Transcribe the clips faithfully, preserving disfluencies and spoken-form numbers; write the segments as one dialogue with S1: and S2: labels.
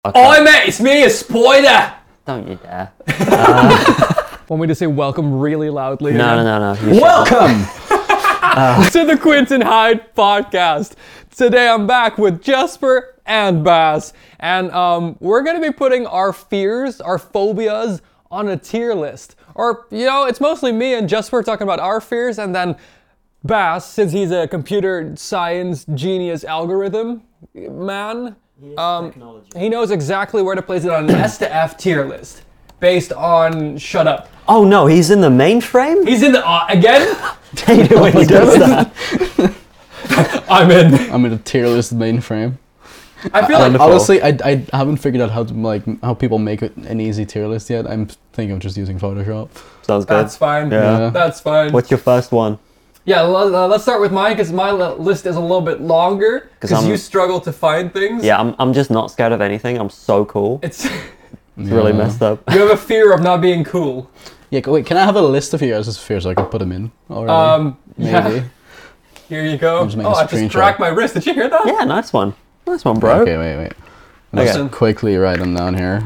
S1: Okay. Oi mate, it's me, a spoiler!
S2: Don't you dare. Uh,
S3: Want me to say welcome really loudly?
S2: no,
S3: again?
S2: no, no, no. You
S1: Welcome
S3: uh, to the Quentin Hyde podcast. Today I'm back with Jesper and Bas, and um, we're gonna be putting our fears, our phobias on a tier list. Or, you know, it's mostly me and Jesper talking about our fears, and then Bas, since he's a computer science genius algorithm man, um, he knows exactly where to place it on an S to F tier list based on shut up.
S2: Oh no, he's in the mainframe?
S3: He's in the uh, again.
S2: Hate it when he does that.
S3: I'm in.
S1: I'm in a tier list mainframe.
S3: I feel
S1: I,
S3: like
S1: honestly, I, I haven't figured out how to like how people make it an easy tier list yet. I'm thinking of just using Photoshop.
S2: Sounds good.
S3: that's fine.
S2: Yeah.
S1: Yeah.
S3: That's fine.
S2: What's your first one?
S3: Yeah, l- uh, let's start with mine because my li- list is a little bit longer because
S2: I'm-
S3: you struggle to find things.
S2: Yeah, I'm, I'm just not scared of anything. I'm so cool.
S3: It's
S2: It's really
S1: Yeah.
S2: messed up.
S3: you have a fear of not being cool.
S1: Yeah, c- wait, can I have a list of yours as fears so I can put them in already?
S3: Um,
S1: Maybe.
S3: yeah. Here you go.
S1: I'm just
S3: Oh,
S1: making a
S3: I just
S1: screenshot.
S3: cracked my wrist. Did you hear that?
S2: Yeah, nice one. Nice one, bro.
S1: Okay, wait, wait. Let's
S3: Okay.
S1: quickly write them down here.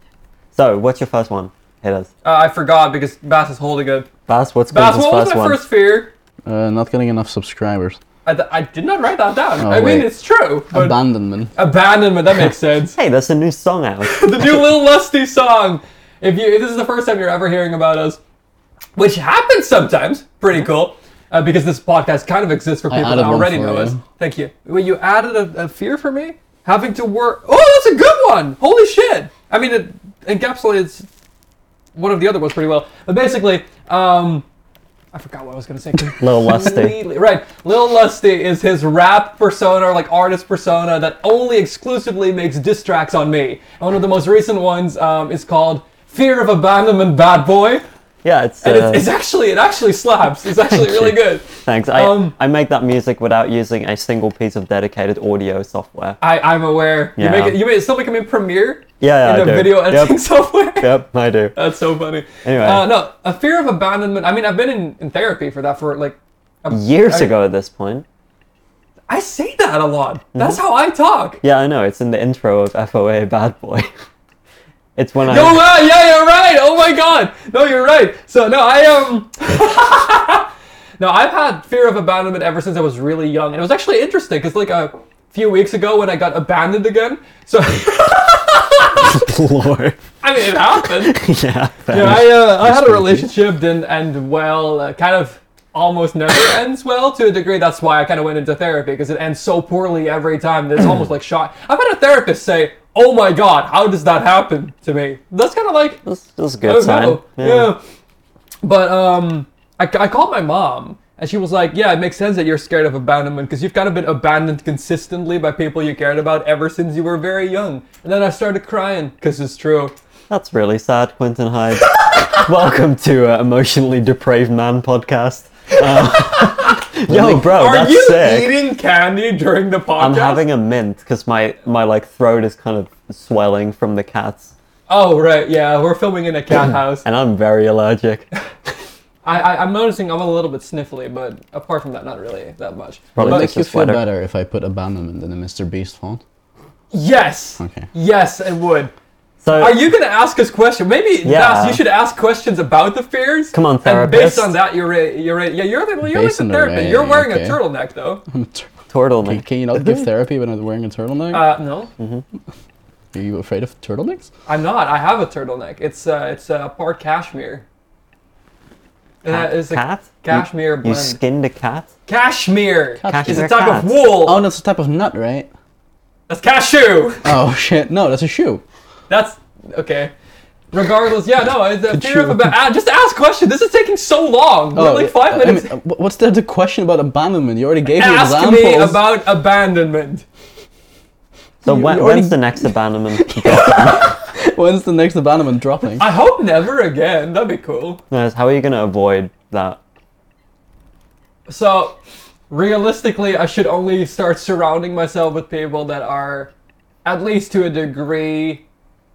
S2: So, what's your first one? Hit us.
S3: Uh, I forgot because Bass is holding it.
S2: Bas, what's
S3: Bass,
S2: Quentin's
S3: what was
S2: first
S3: my
S2: one?
S3: first fear?
S1: Uh, not getting enough subscribers.
S3: I, th- I did not write that down.
S1: Oh,
S3: I mean,
S1: wait.
S3: it's true. But
S1: Abandonment.
S3: abandonment, that makes sense.
S2: Hey, there's a new song out.
S3: The new Lil Lusty song. If you, if this is the first time you're ever hearing about us, which happens sometimes, pretty cool, uh, because this podcast kind of exists for
S1: I
S3: people
S1: added
S3: that
S1: one
S3: already
S1: for
S3: know
S1: you.
S3: us. Thank you. Well, you added a, a fear for me? Having to work. Oh, that's a good one. Holy shit. I mean, it encapsulates one of the other ones pretty well. But basically, um, I forgot what I was going to say.
S2: Lil Lusty.
S3: Completely- Right. Lil Lusty is his rap persona, or like artist persona, that only exclusively makes diss tracks on me. And one of the most recent ones um, is called Fear of Abandonment Bad Boy.
S2: Yeah, it's,
S3: And
S2: uh,
S3: it's, it's actually, it actually slaps. It's actually
S2: Thank
S3: really
S2: you.
S3: good.
S2: Thanks. I,
S3: um,
S2: I make that music without using a single piece of dedicated audio software.
S3: I, I'm aware. You
S2: Yeah.
S3: make it, you make it still make it in Premiere?
S2: Yeah, yeah,
S3: In
S2: I
S3: the
S2: do.
S3: video editing
S2: Yep.
S3: software?
S2: Yep, I do.
S3: That's so funny.
S2: Anyway.
S3: Uh, no, a fear of abandonment. I mean, I've been in, in therapy for that for like... a-
S2: Years
S3: I-
S2: ago at this point.
S3: I say that a lot.
S2: Mm-hmm.
S3: That's how I talk.
S2: Yeah, I know. It's in the intro of F O A Bad Boy. It's when I...
S3: No, uh, yeah, you're right. Oh my god. No, you're right. So no, I um, no, I've had fear of abandonment ever since I was really young, and it was actually interesting because like a few weeks ago when I got abandoned again. So
S2: Lord.
S3: I mean, it happened.
S2: yeah.
S3: Yeah, I uh, I had a relationship didn't end well. Uh, kind of almost never ends well to a degree. That's why I kind of went into therapy because it ends so poorly every time that it's almost like shock. I've had a therapist say, "Oh my god, how does that happen to me?" That's kind of like.
S2: That's, that's a
S3: I
S2: good
S3: don't
S2: sign.
S3: know. Yeah. But um, I, I called my mom, and she was like, "Yeah, it makes sense that you're scared of abandonment because you've kind of been abandoned consistently by people you cared about ever since you were very young." And then I started crying because it's true.
S2: That's really sad, Quentin Hyde. Welcome to uh, Emotionally Depraved Man podcast. Uh, yo, bro,
S3: Are
S2: that's
S3: you
S2: sick.
S3: eating candy during the podcast?
S2: I'm having a mint because my, my like throat is kind of swelling from the cats,
S3: Oh right, yeah, we're filming in a cat house.
S2: and I'm very allergic.
S3: I, I I'm noticing I'm a little bit sniffly, but apart from that, not really that much.
S2: Probably
S1: Would it
S2: just
S1: make you
S2: a
S1: feel
S2: sweater.
S1: better if I put abandonment in the Mister Beast font?
S3: Yes.
S1: Okay.
S3: Yes, it would.
S2: So
S3: Are you gonna ask us questions? Maybe
S2: Yeah.
S3: Bas, you should ask questions about the fears.
S2: Come on,
S3: And
S2: therapist.
S3: based on that, you're re- you're re- yeah you're the, you're like
S1: Based
S3: the
S1: on the
S3: therapist.
S1: re-
S3: You're wearing
S1: okay.
S3: a turtleneck though.
S1: Can,
S2: turtleneck.
S1: can you not give therapy when I'm wearing a turtleneck?
S3: Uh, no,
S1: Are you afraid of turtlenecks?
S3: I'm not. I have a turtleneck. It's uh it's uh, part cashmere. And
S2: Cat?
S3: that is a
S2: cat?
S3: cashmere
S2: You
S3: blend.
S2: skinned a cat?
S3: Cashmere.
S2: Cashmere
S3: It's a type
S2: cat.
S3: of wool.
S1: Oh, that's a type of nut, right?
S3: That's cashew.
S1: Oh shit! No, that's a shoe.
S3: That's okay. Regardless, yeah, no, it's a
S1: Could
S3: fear of
S1: you-
S3: about. Ah, just ask questions. This is taking so long. We're like five
S1: Oh, I
S3: minutes.
S1: mean, uh, what's there the question about abandonment? You already gave me
S3: Ask
S1: examples.
S3: me about abandonment.
S2: So
S1: You-
S2: when,
S1: you already-
S2: when's the next abandonment drop?
S1: When's the next abandonment dropping?
S3: I hope never again. That'd be cool.
S2: Guys, how are you going to avoid that?
S3: So, realistically, I should only start surrounding myself with people that are, at least to a degree,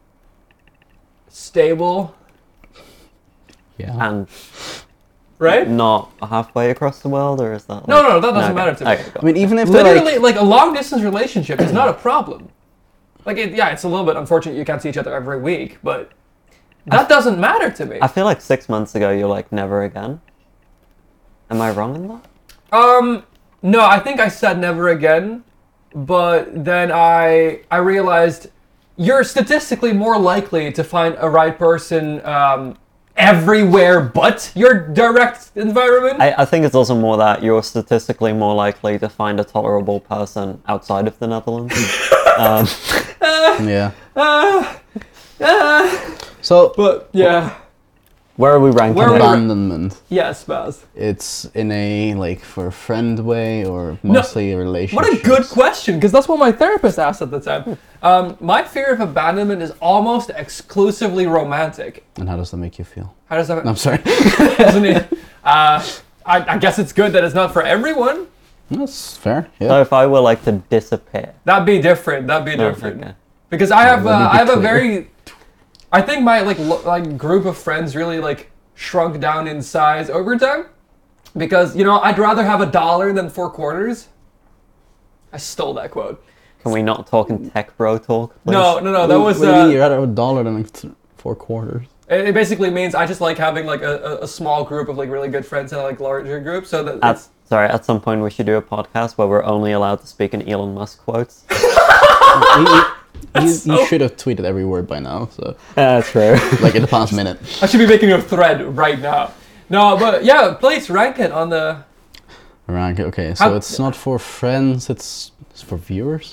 S3: stable,
S1: Yeah.
S2: And
S3: right?
S2: not halfway across the world, or is that? Like...
S3: No, no, that doesn't
S2: okay.
S3: matter to me.
S2: Okay,
S1: I mean, even if they're
S3: Literally,
S1: like,
S3: like, a long distance relationship is not a problem. Like, it, yeah, it's a little bit unfortunate you can't see each other every week, but that doesn't matter to me.
S2: I feel like six months ago you're like never again. Am I wrong in that?
S3: Um, no, I think I said never again, but then I I realized you're statistically more likely to find a right person um, everywhere but your direct environment.
S2: I, I think it's also more that you're statistically more likely to find a tolerable person outside of the Netherlands. um,
S1: Yeah.
S3: Uh, uh,
S1: So
S3: but yeah,
S2: where are we ranking
S3: Where are
S2: it?
S3: we ra-
S1: abandonment.
S3: yes, Baz.
S1: It's in a like for a friend way or mostly a relationship.
S3: What a good question, because that's what my therapist asked at the time. Um, my fear of abandonment is almost exclusively romantic.
S1: And how does that make you feel?
S3: How does that?
S1: I'm sorry.
S3: Doesn't it? Uh, I, I guess it's good that it's not for everyone.
S1: That's fair.
S2: So
S1: Yeah.
S2: if I were like to disappear.
S3: That'd be different. That'd be
S2: Oh,
S3: different.
S2: okay.
S3: Because I have,
S1: let me
S3: uh,
S1: be
S3: I have a
S1: clear.
S3: very, I think my like lo- like group of friends really like shrunk down in size over time. Because you know I'd rather have a dollar than four quarters. I stole that quote.
S2: Can we not talk in tech bro talk, please?
S3: No, no, no. That
S1: What-
S3: was.
S1: what do you mean
S3: Uh,
S1: you're at a dollar than like th- four quarters?
S3: it, it basically means I just like having like a, a, a small group of like really good friends and like larger groups. So that
S2: At,
S3: it's,
S2: sorry, at some point we should do a podcast where we're only allowed to speak in Elon Musk quotes.
S1: you you, you, you
S3: so-
S1: should have tweeted every word by now. So
S2: Yeah, true.
S1: like in the past minute.
S3: I should be making a thread right now. No, but yeah, please rank it on the.
S1: Rank. Okay, so
S3: How-
S1: it's not for friends. It's it's for viewers.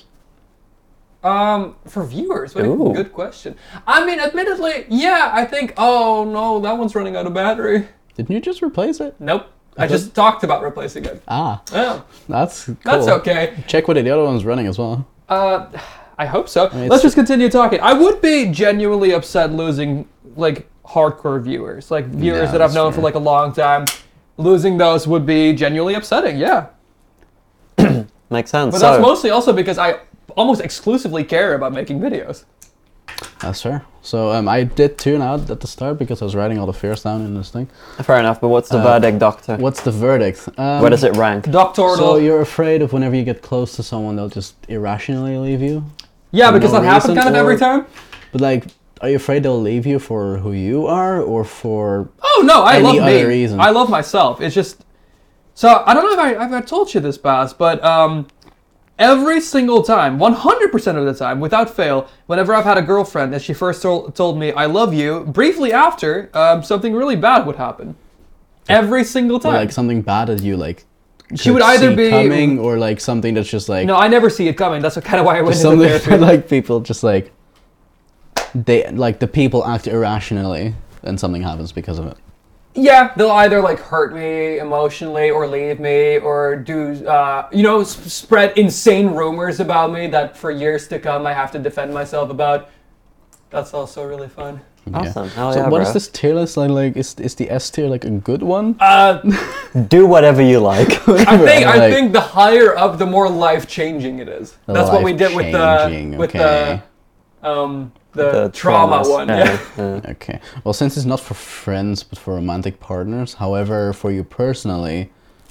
S3: Um, for viewers, what a
S2: Ooh.
S3: good question. I mean, admittedly, yeah, I think. Oh no, that one's running out of battery.
S1: Didn't you just replace it?
S3: Nope, I just talked about replacing it.
S1: Ah,
S3: Yeah,
S1: that's cool.
S3: that's okay.
S1: Check whether the other one's running as well.
S3: Uh, I hope so.
S1: mean,
S3: Let's
S1: it's-
S3: just continue talking. I would be genuinely upset losing like hardcore viewers, like viewers
S1: Yeah,
S3: that I've
S1: that's
S3: known for
S1: fair.
S3: like a long time. Losing those would be genuinely upsetting. Yeah,
S2: Makes sense.
S3: but
S2: so,
S3: that's mostly also because I almost exclusively care about making videos.
S1: That's fair. So um, I did tune out at the start because I was writing all the fears down in this thing.
S2: fair enough, but what's the
S1: Uh,
S2: verdict, Doctor?
S1: What's the verdict? Um,
S2: Where does it rank?
S3: Doctor.
S1: So you're afraid of whenever you get close to someone, they'll just irrationally leave you?
S3: yeah,
S1: for
S3: because
S1: no
S3: that happens
S1: reason,
S3: kind of every
S1: or-
S3: time.
S1: But like, are you afraid they'll leave you for who you are or for...
S3: Oh no, I
S1: Any
S3: love me.
S1: other reason.
S3: I love myself. It's just so I don't know if I if I told you this, Baz, but um, every single time, one hundred percent of the time, without fail, whenever I've had a girlfriend and she first told, told me I love you, briefly after, um, something really bad would happen. Every single
S1: or,
S3: time.
S1: like something bad that you like
S3: She
S1: could
S3: would either
S1: see
S3: be-
S1: coming or like something that's just like...
S3: no, I never see it coming. That's kind of why I went
S1: just
S3: into
S1: something
S3: therapy.
S1: like people just like... They like the people act irrationally and something happens because of it.
S3: Yeah, they'll either like hurt me emotionally or leave me or do, uh, you know, s- spread insane rumors about me that for years to come I have to defend myself about. That's also really fun.
S2: Awesome. Hell
S1: So
S2: yeah,
S1: what
S2: bro.
S1: is this tier list like? Like is is the S tier like a good one?
S3: Uh,
S2: Do whatever you like.
S3: I think I
S1: Like,
S3: think the higher up, the more life changing it is. That's what we did with the
S1: life-changing,
S3: with
S1: okay.
S3: the um the,
S2: The
S3: trauma
S2: traumas.
S3: one.
S2: Yeah,
S3: Yeah.
S2: yeah.
S1: Okay. Well, since it's not for friends but for romantic partners, however, for you personally,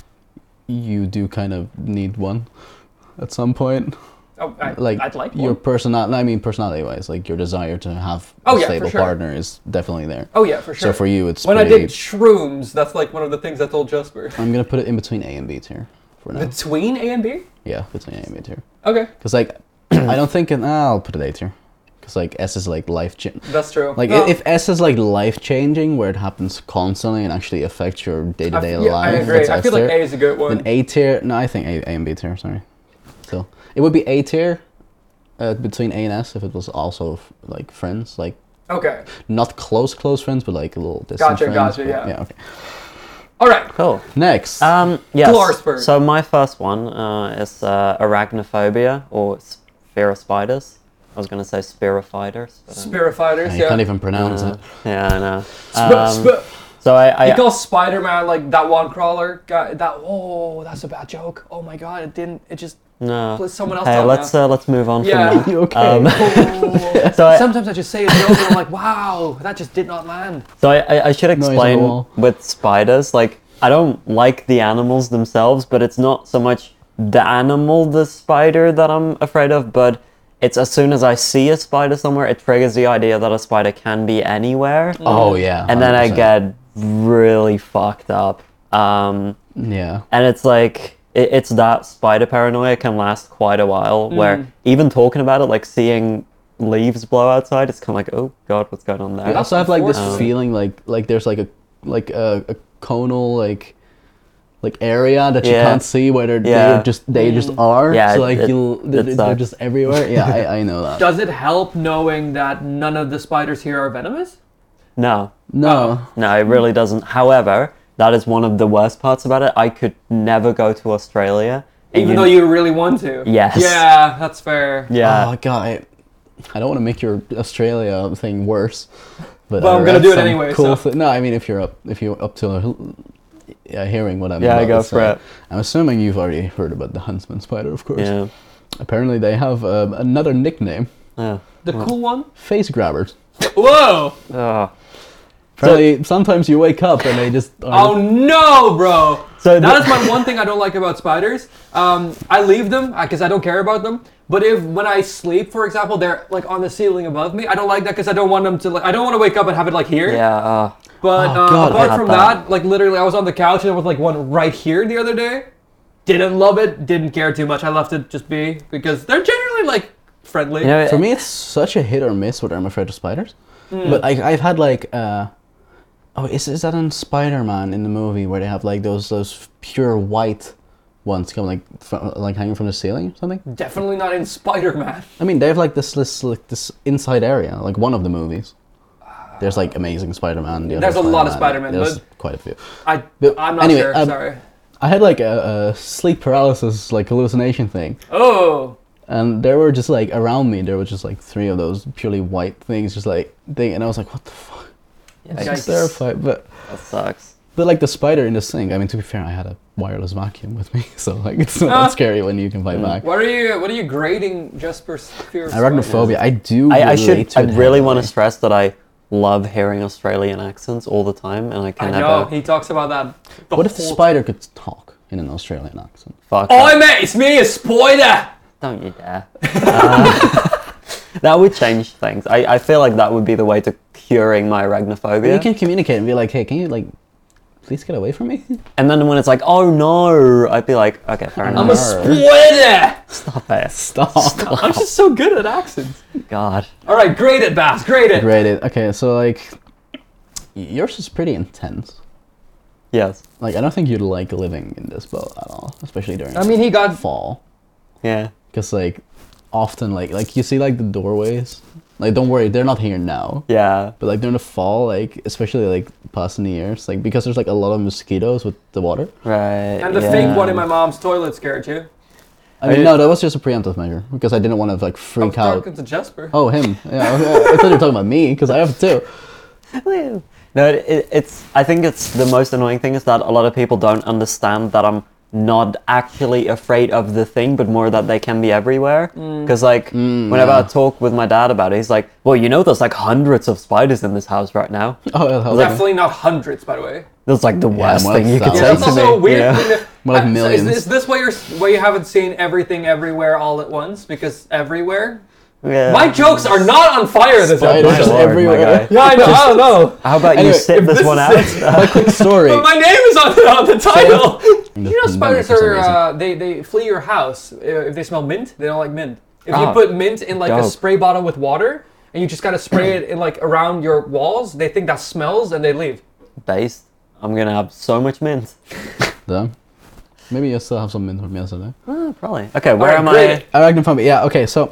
S1: you do kind of need one at some point.
S3: Oh, I,
S1: Like,
S3: I'd like
S1: your
S3: one.
S1: personal, I mean personality-wise, like your desire to have
S3: Oh,
S1: a
S3: yeah, for
S1: stable
S3: sure.
S1: partner is definitely there.
S3: Oh yeah, for sure.
S1: So for you, it's
S3: when I
S1: pretty,
S3: did shrooms, that's like one of the things I told Jasper.
S1: I'm gonna put it in between A and B tier for now.
S3: Between A and B.
S1: Yeah, between A and B tier.
S3: Okay,
S1: Because like, I don't think it, ah, I'll put it A tier. Because like S is like life cha-
S3: that's true.
S1: Like
S3: No,
S1: i if S is like life changing, where it happens constantly and actually affects your day to
S3: I,
S1: day
S3: yeah,
S1: life,
S3: I agree.
S1: that's
S3: I
S1: S
S3: feel like
S1: tier.
S3: A is a good one.
S1: Then A tier, no, I think A, A and B tier. Sorry, still, it would be A tier, uh, between A and S if it was also f- like friends, like
S3: Okay.
S1: not close close friends, but like a little distant
S3: Gotcha,
S1: friends.
S3: gotcha,
S1: but-
S3: yeah.
S1: Yeah. Okay.
S3: All right.
S2: Cool.
S1: Next.
S2: Um, yes.
S3: Glarsberg.
S2: So my first one uh, is uh, arachnophobia or s- fear of spiders. I was gonna say spirifiders. But, um,
S3: Spirit Fighters.
S1: I
S3: Yeah.
S1: can't even pronounce
S2: uh,
S1: it.
S2: yeah, I know.
S3: Sp-
S2: Um,
S3: sp-
S2: so I, I
S3: he calls Spider-Man like that one crawler guy. That oh, that's a bad joke. Oh my god, it didn't. It just.
S2: no.
S3: Let someone else
S2: Hey,
S3: talk
S2: let's
S3: now.
S2: uh, let's move on
S3: Yeah.
S2: from that.
S1: You okay?
S2: Um,
S3: Oh.
S2: So I-
S3: Sometimes I just say a joke and I'm like, wow, that just did not land.
S2: So I, I, I should
S1: Noise on the
S2: explain
S1: wall.
S2: with spiders, like, I don't like the animals themselves, but it's not so much the animal, the spider, that I'm afraid of, but it's as soon as I see a spider somewhere, it triggers the idea that a spider can be anywhere,
S1: Oh yeah.
S2: and then I
S1: one hundred percent.
S2: get really fucked up. Um,
S1: Yeah.
S2: and it's like it, it's that spider paranoia can last quite a while. Where even talking about it, like seeing leaves blow outside, it's kind of like, oh god, what's going on there?
S1: I also have like this
S3: unfortunate.
S1: feeling like like there's like a like a, a conal like like area that you
S2: Yeah.
S1: can't see where they're,
S2: Yeah.
S1: they're just they just are.
S2: Yeah,
S1: So like
S2: it-
S1: you'll
S2: it
S1: they're, they're
S2: sucks.
S1: just everywhere. Yeah, I, I know that.
S3: Does it help knowing that none of the spiders here are venomous?
S2: No,
S1: No.
S2: no, it really doesn't. However, that is one of the worst parts about it. I could never go to Australia. and
S3: Even though you really want to.
S2: Yes.
S3: Yeah, that's fair.
S2: Yeah.
S1: Oh god, I, I don't want to make your Australia thing worse. But
S3: Well,
S1: I
S3: I'm gonna
S1: read
S3: do it
S1: some
S3: anyway,
S1: Cool
S3: so-
S1: thi- no, I mean if you're up if you're up to yeah, hearing what I'm
S2: Yeah,
S1: about
S2: go
S1: to
S2: for
S1: say.
S2: it.
S1: I'm assuming you've already heard about the huntsman spider, of course.
S2: Yeah.
S1: Apparently they have um, another nickname,
S2: Yeah.
S3: The cool one?
S1: face grabbers.
S3: Whoa!
S2: Oh.
S1: Apparently sometimes you wake up and they just are
S3: Oh no, bro!
S2: So
S3: That
S2: the-
S3: is my one thing I don't like about spiders. Um, I leave them because I don't care about them. But if when I sleep, for example, they're like on the ceiling above me, I don't like that because I don't want them to like. I don't want to wake up and have it like here.
S2: Yeah. Uh,
S3: But
S1: Oh,
S3: uh,
S1: God, I
S3: apart
S2: hate
S3: from
S2: that.
S3: that, like literally, I was on the couch and there was like one right here the other day. Didn't love it. Didn't care too much. I left it just be because they're generally like friendly.
S2: you know,
S1: For me, it's such a hit or miss whether I'm afraid of spiders. But I, I've had like, uh, oh, is is that in Spider-Man in the movie where they have like those those pure white ones come like from, like hanging from the ceiling or something?
S3: Definitely not in Spider-Man.
S1: I mean, they have like this this like this inside area, like one of the movies. There's like Amazing Spider-Man. The other
S3: There's a lot of
S1: Spider-Man,
S3: Spider-Man,
S1: There's
S3: but-
S1: quite a few.
S3: I
S1: But
S3: I'm not
S1: anyway,
S3: sure.
S1: um,
S3: Sorry.
S1: I had like a, a sleep paralysis, like hallucination thing.
S3: Oh.
S1: And there were just like around me, there were just like three of those purely white things, just like thing, and I was like, "What the fuck?" I was
S3: Yikes.
S1: just terrified. But
S2: that sucks.
S1: but like the spider in the sink. I mean, to be fair, I had a wireless vacuum with me, so like it's not
S3: Ah.
S1: that scary when you can fight back.
S3: What are you? What are you grading Jasper's fear of spiders?
S1: Arachnophobia. I do.
S2: I, I
S1: relate
S2: should.
S1: to
S2: I
S1: it
S2: really want to
S1: heavily.
S2: stress that I love hearing Australian accents all the time, and I
S3: I
S2: can
S3: know
S2: never.
S3: he talks about that. The
S1: What if the
S3: whole
S1: spider could talk in an Australian accent?
S2: Fuck.
S3: Oi,
S2: that.
S3: mate, it's me, a spider.
S2: Don't you dare. Uh, that would change things. I, I feel like that would be the way to curing my
S1: You
S2: arachnophobia.
S1: can communicate and be like, "Hey, can you like, please get away from me?"
S2: And then when it's like, oh no, I'd be like, okay, fair
S3: I'm
S2: enough.
S3: a spider.
S2: Stop it.
S1: Stop.
S3: I'm just so good at accents.
S2: God.
S3: All right, grade it, Bass. Grade it.
S1: Rated. Okay, so like, yours is pretty intense.
S2: Yes.
S1: Like, I don't think you'd like living in this boat at all, especially during
S3: I mean, he got.
S1: fall.
S2: Yeah.
S1: Because like, often like like you see like the doorways. Like, don't worry, they're not here now.
S2: Yeah.
S1: But like during the fall, like especially like past in the years, like because there's like a lot of mosquitoes with the water.
S2: Right.
S3: And the
S2: yeah.
S3: fake one in my mom's toilet scared you.
S1: I mean,
S2: you-
S1: no, that was just a preemptive measure because I didn't want to like
S3: I'm
S1: freak out.
S3: talking to Jasper.
S1: Oh, him. Yeah, okay. I thought you were talking about me because I have two.
S2: Woo. No, it, it, it's. I think it's the most annoying thing is that a lot of people don't understand that I'm not actually afraid of the thing, but more that they can be everywhere. Because like, whenever
S1: yeah.
S2: I talk with my dad about it, he's like, "Well, you know, there's like hundreds of spiders in this house right now.
S1: Oh, that helps.
S3: Definitely not hundreds, by the way.
S2: That's like the worst
S1: more
S2: thing
S1: like
S2: you could
S3: Yeah,
S2: say
S3: that's
S2: to
S3: also
S2: me."
S3: a weird
S2: you know?
S3: thing. To,
S1: More like
S3: Uh, so
S1: millions.
S3: Is this, is this why you're why you haven't seen everything everywhere all at once? Because everywhere.
S2: Yeah.
S3: My jokes are not on fire this
S1: Spiders
S3: episode.
S1: just
S2: Lord, my
S1: everywhere.
S2: guy.
S3: Yeah, I know. I don't know.
S2: How about
S1: Anyway,
S2: you sit
S3: if
S2: this,
S3: this
S2: one
S3: is
S2: out?
S1: My quick story.
S3: But my name is on, on the title.
S1: In
S3: You
S1: this
S3: know, spiders
S1: pandemic for some
S3: are
S1: reason.
S3: uh, they they flee your house uh, if they smell mint. They don't like mint. If you
S2: Ah,
S3: put mint in like a
S2: dope.
S3: spray bottle with water and you just gotta spray it in like around your walls, they think that smells and they leave.
S2: Based. I'm gonna have so much mint.
S1: Though. Maybe you still have some mint from yesterday.
S2: Oh, probably. Okay, where
S3: Alright,
S2: am
S3: great.
S2: I?
S1: Arachnophobia. Yeah. Okay. So.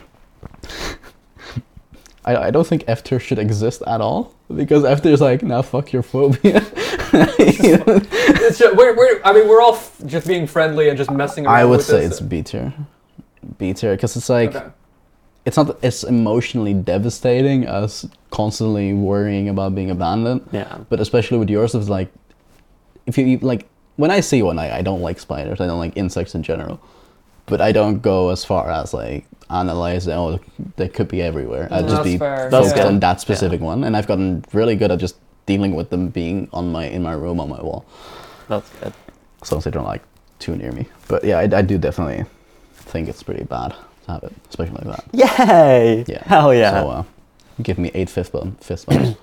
S1: I, I don't think F tier should exist at all because F tier is like, now fuck your phobia.
S3: It's just, we're, we're I mean we're all f- just being friendly and just messing around.
S1: I would
S3: with
S1: say
S3: this.
S1: it's B tier. B tier because it's like
S3: Okay.
S1: it's not as emotionally devastating as constantly worrying about being abandoned.
S2: Yeah.
S1: But especially with yours, it's like if you like when I see one, I, I don't like spiders. I don't like insects in general. But I don't go as far as like analyze it. Oh, they could be everywhere. I'd just
S3: That's
S1: be
S3: fair.
S2: That's
S1: focused
S2: good.
S1: on that specific one, and I've gotten really good at just dealing with them being on my in my room on my wall,
S2: That's good.
S1: as long as they don't like too near me. But yeah, I, I do definitely think it's pretty bad. to have it, especially like that.
S2: Yay!
S1: Yeah.
S2: Hell yeah.
S1: So uh, give me eight fist bump, fist bumps.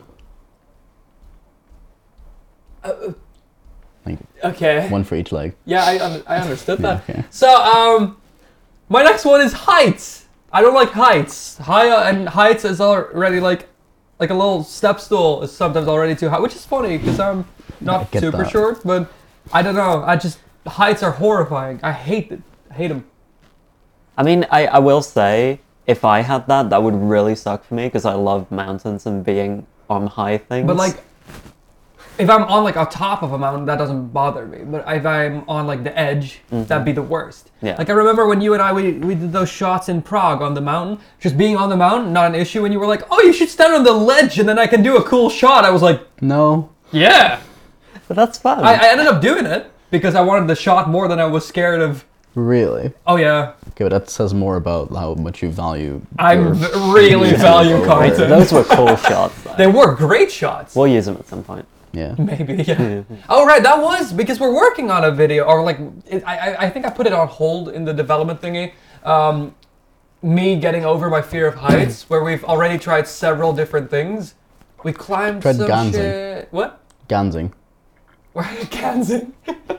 S1: Like
S3: Okay.
S1: one for each leg.
S3: Yeah, I un- I understood that.
S1: Yeah, okay.
S3: So um, my next one is heights. I don't like heights. High uh, and heights is already like like a little step stool is sometimes already too high, which is funny because I'm not
S1: I get
S3: super
S1: that.
S3: short, but I don't know. I just heights are horrifying. I hate it. I hate them.
S2: I mean, I, I will say, if I had that, that would really suck for me because I love mountains and being on high things.
S3: But like, if I'm on like a top of a mountain, that doesn't bother me. But if I'm on like the edge, that'd be the worst.
S2: Yeah.
S3: Like I remember when you and I we, we did those shots in Prague on the mountain. Just being on the mountain, not an issue. And you were like, "Oh, you should stand on the ledge, and then I can do a cool shot." I was like,
S1: No.
S3: "Yeah."
S2: But that's fun.
S3: I, I ended up doing it because I wanted the shot more than I was scared of.
S1: Really?
S3: Oh yeah,
S1: Okay, but that says more about how much you value.
S3: I
S1: your-
S3: v- really value
S1: over-
S3: content.
S2: Those were cool shots. Though.
S3: They were great shots.
S2: We'll use them at some point.
S1: Yeah.
S3: Maybe, yeah. Oh, right, that was because we're working on a video, or like, it, I, I- I think I put it on hold in the development thingy. Um, me getting over my fear of heights, where we've already tried several different things. We climbed
S1: Tried
S3: some
S1: Gansing.
S3: shit. What?
S1: Gansing.
S3: We're Gansing.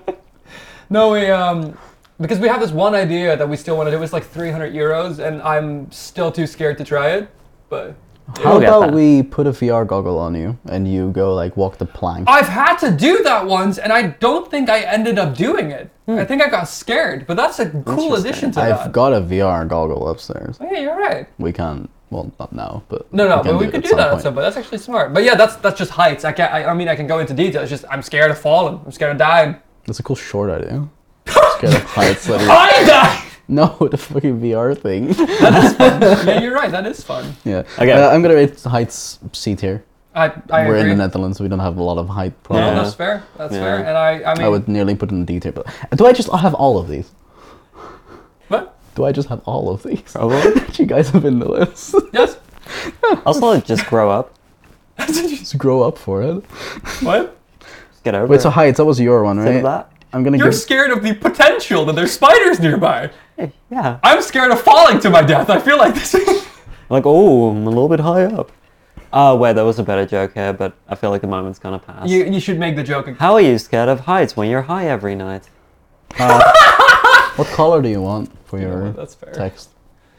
S3: No, we um, because we have this one idea that we still want to do. It's like three hundred euros, and I'm still too scared to try it. But
S1: How
S2: I'll get
S1: about
S2: that.
S1: we put a V R goggle on you and you go like walk the plank?
S3: I've had to do that once, and I don't think I ended up doing it. I think I got scared, but that's a cool addition to
S1: I've
S3: that.
S1: got a V R goggle upstairs.
S3: Oh, yeah, you're right.
S1: We can, well, not now, but
S3: No, no,
S1: can
S3: but we
S1: it
S3: could
S1: at
S3: do that at
S1: point.
S3: some point. That's actually smart. But yeah, that's that's just heights. I can't. I, I mean, I can go into detail. It's just I'm scared of falling. I'm scared of dying.
S1: That's a cool short idea. Scared of heights. That is-
S3: I die.
S1: no, the fucking V R thing.
S3: Yeah, you're right. That is fun.
S1: yeah.
S2: Okay.
S1: Uh, I'm gonna rate heights C tier.
S3: I I
S1: We're
S3: agree.
S1: in the Netherlands. We don't have a lot of height
S3: No,
S1: problems.
S3: that's fair. That's
S2: Yeah.
S3: fair. And I I mean,
S1: I would nearly put in D tier, but do I just have all of these?
S3: what?
S1: Do I just have all of these?
S2: Probably.
S1: you guys have in the list.
S3: Yes.
S2: Also, just grow up.
S1: just grow up for it.
S3: What?
S2: Just get over
S1: Wait,
S2: it.
S1: so heights, that was your one,
S2: Instead
S1: right?
S2: of that.
S1: I'm gonna
S3: You're
S1: give.
S3: scared of the potential that there's spiders nearby.
S2: Hey, yeah.
S3: I'm scared of falling to my death. I feel like this.
S2: Like, oh, I'm a little bit high up. Oh, wait, there was a better joke here, but I feel like the moment's gonna pass.
S3: you you should make the joke.
S2: How are you scared of heights when you're high every night?
S1: What color do you want for your
S3: That's fair.
S1: text?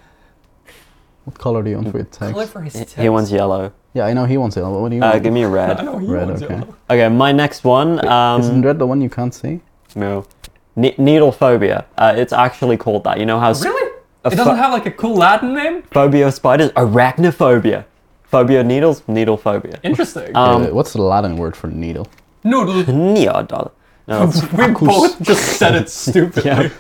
S1: What color do you want for your text?
S3: Color for his
S2: He-
S3: text.
S2: He wants yellow.
S1: Yeah, I know he wants yellow. What do you
S2: Uh,
S1: want?
S2: give me a
S3: I
S2: red.
S3: know he
S1: Red,
S3: wants
S1: okay.
S3: yellow.
S2: Okay, my next one.
S1: Isn't
S2: Um,
S1: red the one you can't see?
S2: no, ne- needle phobia. Uh, it's actually called that. You know how s-
S3: Really?
S2: a
S3: It doesn't
S2: pho-
S3: have like a cool Latin name?
S2: phobia of spiders, arachnophobia. Phobia of needles, needle phobia.
S3: Interesting.
S2: Um,
S1: Uh, what's the Latin word for needle?
S3: Noodle.
S2: Neodol. No, it's-
S3: We both just said it stupidly.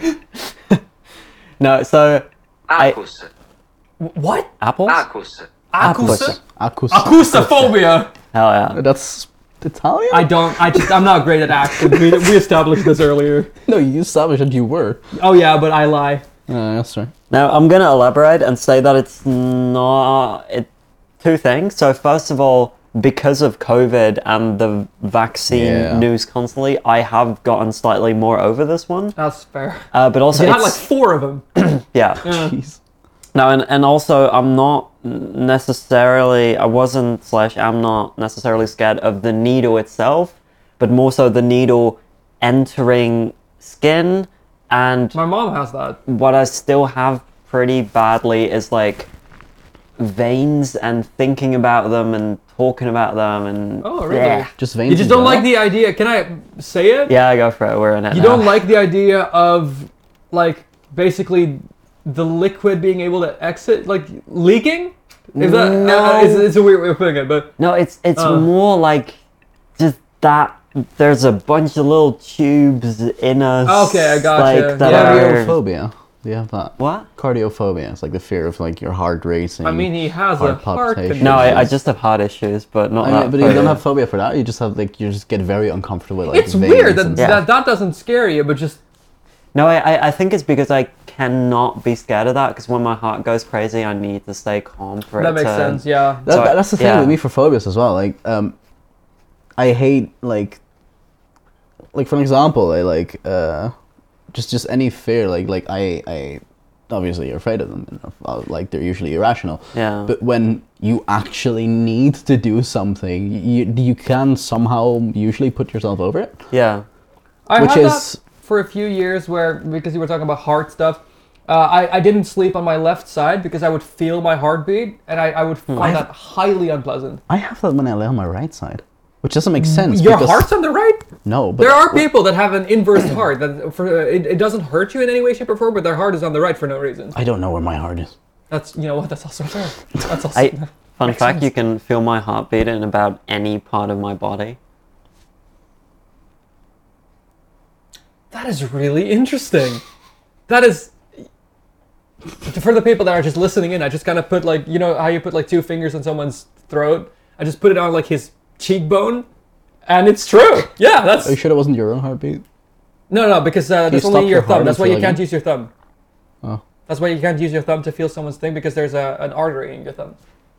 S2: no, so I
S4: Acus.
S3: What?
S2: apples.
S4: Acus.
S3: Acus?
S1: Acus.
S3: Acoustophobia.
S2: Hell yeah.
S1: That's Italian?
S3: I don't. I just. I'm not great at accents. We, we established this earlier.
S1: No, you established that you were.
S3: Oh yeah, but I lie.
S1: Uh, that's right.
S2: Now I'm gonna elaborate and say that it's not it. Two things. So first of all, because of COVID and the vaccine
S1: Yeah.
S2: news constantly, I have gotten slightly more over this one.
S3: That's fair.
S2: Uh, but also,
S3: You had like
S2: it's,
S3: four of them.
S2: yeah.
S1: Jeez.
S2: No, and, and also I'm not necessarily, I wasn't slash I'm not necessarily scared of the needle itself, but more so the needle entering skin. And
S3: My mom has that.
S2: what I still have pretty badly is like veins and thinking about them and talking about them and
S3: Oh really?
S2: yeah,
S1: Just veins.
S3: You just
S1: in
S3: don't like
S1: general?
S3: the idea. Can I say it?
S2: yeah, go for it. We're in it.
S3: You
S2: now.
S3: don't like the idea of like basically the liquid being able to exit, like leaking. Is that?
S2: No.
S3: Uh, it's, it's a weird way of putting it, but
S2: No, it's it's
S3: Uh.
S2: more like just that. There's a bunch of little tubes in us.
S3: Okay, I gotcha.
S2: Like, that
S3: Yeah.
S2: are-
S1: Cardiophobia. Do you have that?
S2: What?
S1: Cardiophobia. It's like the fear of like your heart racing.
S3: I mean he has
S1: Heart
S3: a heart
S1: palpitations.
S3: condition.
S2: No, I, I just have heart issues, but not
S1: I
S2: that.
S1: mean, but you
S2: phobia.
S1: don't have phobia for that. You just have like you just get very uncomfortable with like
S3: It's
S1: veins
S3: weird that,
S1: and
S2: Yeah.
S3: that that doesn't scare you, but just
S2: No, I, I I think it's because I cannot be scared of that. Because when my heart goes crazy, I need to stay calm for
S3: that
S2: it
S3: makes
S2: to.
S3: sense. Yeah.
S1: That,
S2: So,
S1: that- that's the thing
S2: yeah.
S1: with me for phobias as well. Like, um, I hate like, like for an example, I like uh, just just any fear. Like like I I obviously you're afraid of them. You know, uh, like they're usually irrational.
S2: Yeah.
S1: But when you actually need to do something, you you can somehow usually put yourself over it.
S2: Yeah.
S3: I
S1: Which
S3: had
S1: is-
S3: that for a few years where, because you were talking about heart stuff, uh, I, I didn't sleep on my left side because I would feel my heartbeat, and I, I would find
S1: I've-
S3: that highly unpleasant.
S1: I have that when I lay on my right side, which doesn't make sense.
S3: Your
S1: because-
S3: heart's on the right?
S1: No, but
S3: There are people that have an inverse heart that for uh, it, it doesn't hurt you in any way, shape, or form, but their heart is on the right for no reason.
S1: I don't know where my heart is.
S3: That's, you know what? That's also fair. That's also.
S2: I, fun
S3: makes
S2: fact,
S3: sense.
S2: you can feel my heartbeat in about any part of my body.
S3: That is really interesting. That is. For the people that are just listening in, I just kind of put like, you know how you put like two fingers on someone's throat? I just put it on like his cheekbone, and it's true. Yeah, that's.
S1: Are you sure it wasn't your own heartbeat?
S3: No, no, because uh, that's
S1: you
S3: only
S1: stop
S3: your
S1: your
S3: thumb.
S1: heart
S3: That's
S1: and
S3: why you
S1: feel
S3: can't
S1: again?
S3: use your thumb.
S1: Oh.
S3: That's why you can't use your thumb to feel someone's thing, because there's a, an artery in your thumb.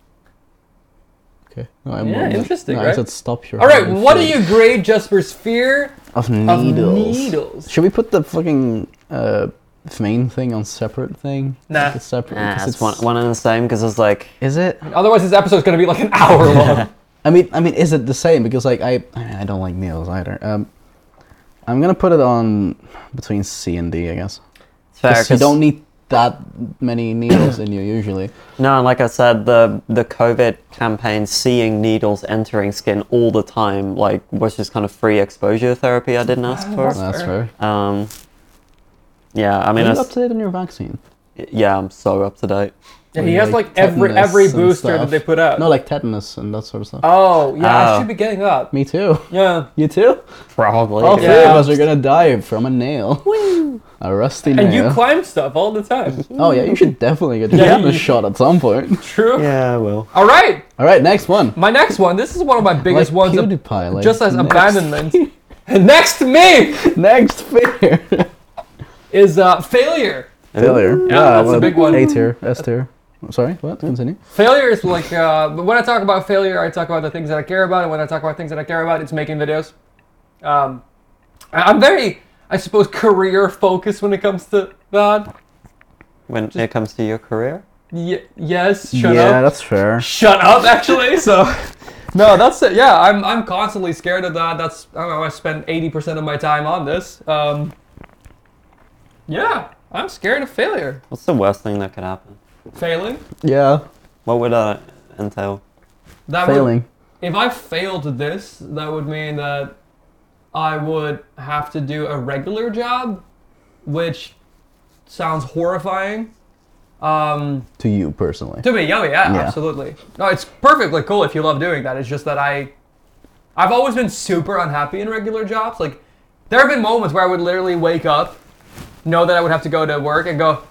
S1: Okay. No, I'm
S3: Yeah, interesting,
S1: no, I
S3: right?
S1: said stop your
S3: All right,
S1: heart and
S3: what do
S1: feel
S3: you grade Jasper's fear
S1: Of
S3: of
S1: needles.
S3: needles?
S1: Should we put the fucking uh, main thing on separate thing?
S3: Nah.
S1: Like it's separate.
S2: Nah,
S1: 'cause
S2: it's one, one and the same because it's like,
S1: Is it?
S3: Otherwise, this episode's gonna be like an hour long.
S1: I mean, I mean, is it the same? Because like I, I don't like needles either. Um, I'm gonna put it on between C and D, I guess.
S2: it's fair.
S1: Because you
S2: 'cause-
S1: don't need that many needles in you usually.
S2: No, and like I said, the the COVID campaign, seeing needles entering skin all the time, like was just kind of free exposure therapy I didn't ask for.
S1: That's
S3: fair.
S1: fair.
S2: Um, yeah, I
S1: Are
S2: mean,
S1: you
S2: it's,
S1: up to date on your vaccine?
S2: yeah, I'm so up to date.
S3: Yeah, he has like, every
S1: tetanus
S3: every
S1: and
S3: booster that
S1: stuff.
S3: they put out.
S1: No, like tetanus and that sort of stuff.
S3: Oh, yeah, I
S2: Oh.
S3: should be getting that.
S1: Me too.
S3: Yeah.
S1: You too?
S2: Probably.
S1: All three
S3: Yeah.
S1: of us are gonna die from a nail. A rusty nail.
S3: And you climb stuff all the time.
S1: Oh yeah, you should definitely get your
S3: Yeah,
S1: tetanus
S3: you-
S1: shot at some point.
S3: True.
S2: Yeah, I will.
S3: All right,
S1: All right, next one.
S3: my next one. This is one of my biggest
S1: Like
S3: ones. of-
S1: PewDiePie, like
S3: just as
S1: next-
S3: abandonment. And next to me
S1: Next fear.
S3: is uh, failure.
S1: Failure.
S3: that's a
S1: well,
S3: big one.
S1: A tier, S tier. Sorry, what? Continue.
S3: Failure is like, uh, but when I talk about failure, I talk about the things that I care about, and when I talk about things that I care about, it's making videos. Um, I- I'm very, I suppose, career focused when it comes to that.
S2: When it comes to your career?
S3: Y- yes, shut
S1: yeah,
S3: up.
S1: that's fair.
S3: Shut up, actually. So, no, that's it. Yeah, I'm, I'm constantly scared of that. That's, I don't know, I spend eighty percent of my time on this. Um, yeah, I'm scared of failure.
S2: What's the worst thing that could happen?
S3: Failing?
S1: Yeah,
S2: What would that entail?
S3: That would-
S1: failing.
S3: if I failed this, that would mean that I would have to do a regular job, which sounds horrifying. Um,
S1: To you personally.
S3: to me, yeah, yeah,
S1: Yeah.
S3: absolutely. No, it's perfectly cool if you love doing that. It's just that I, I've always been super unhappy in regular jobs. Like, there have been moments where I would literally wake up, know that I would have to go to work, and go,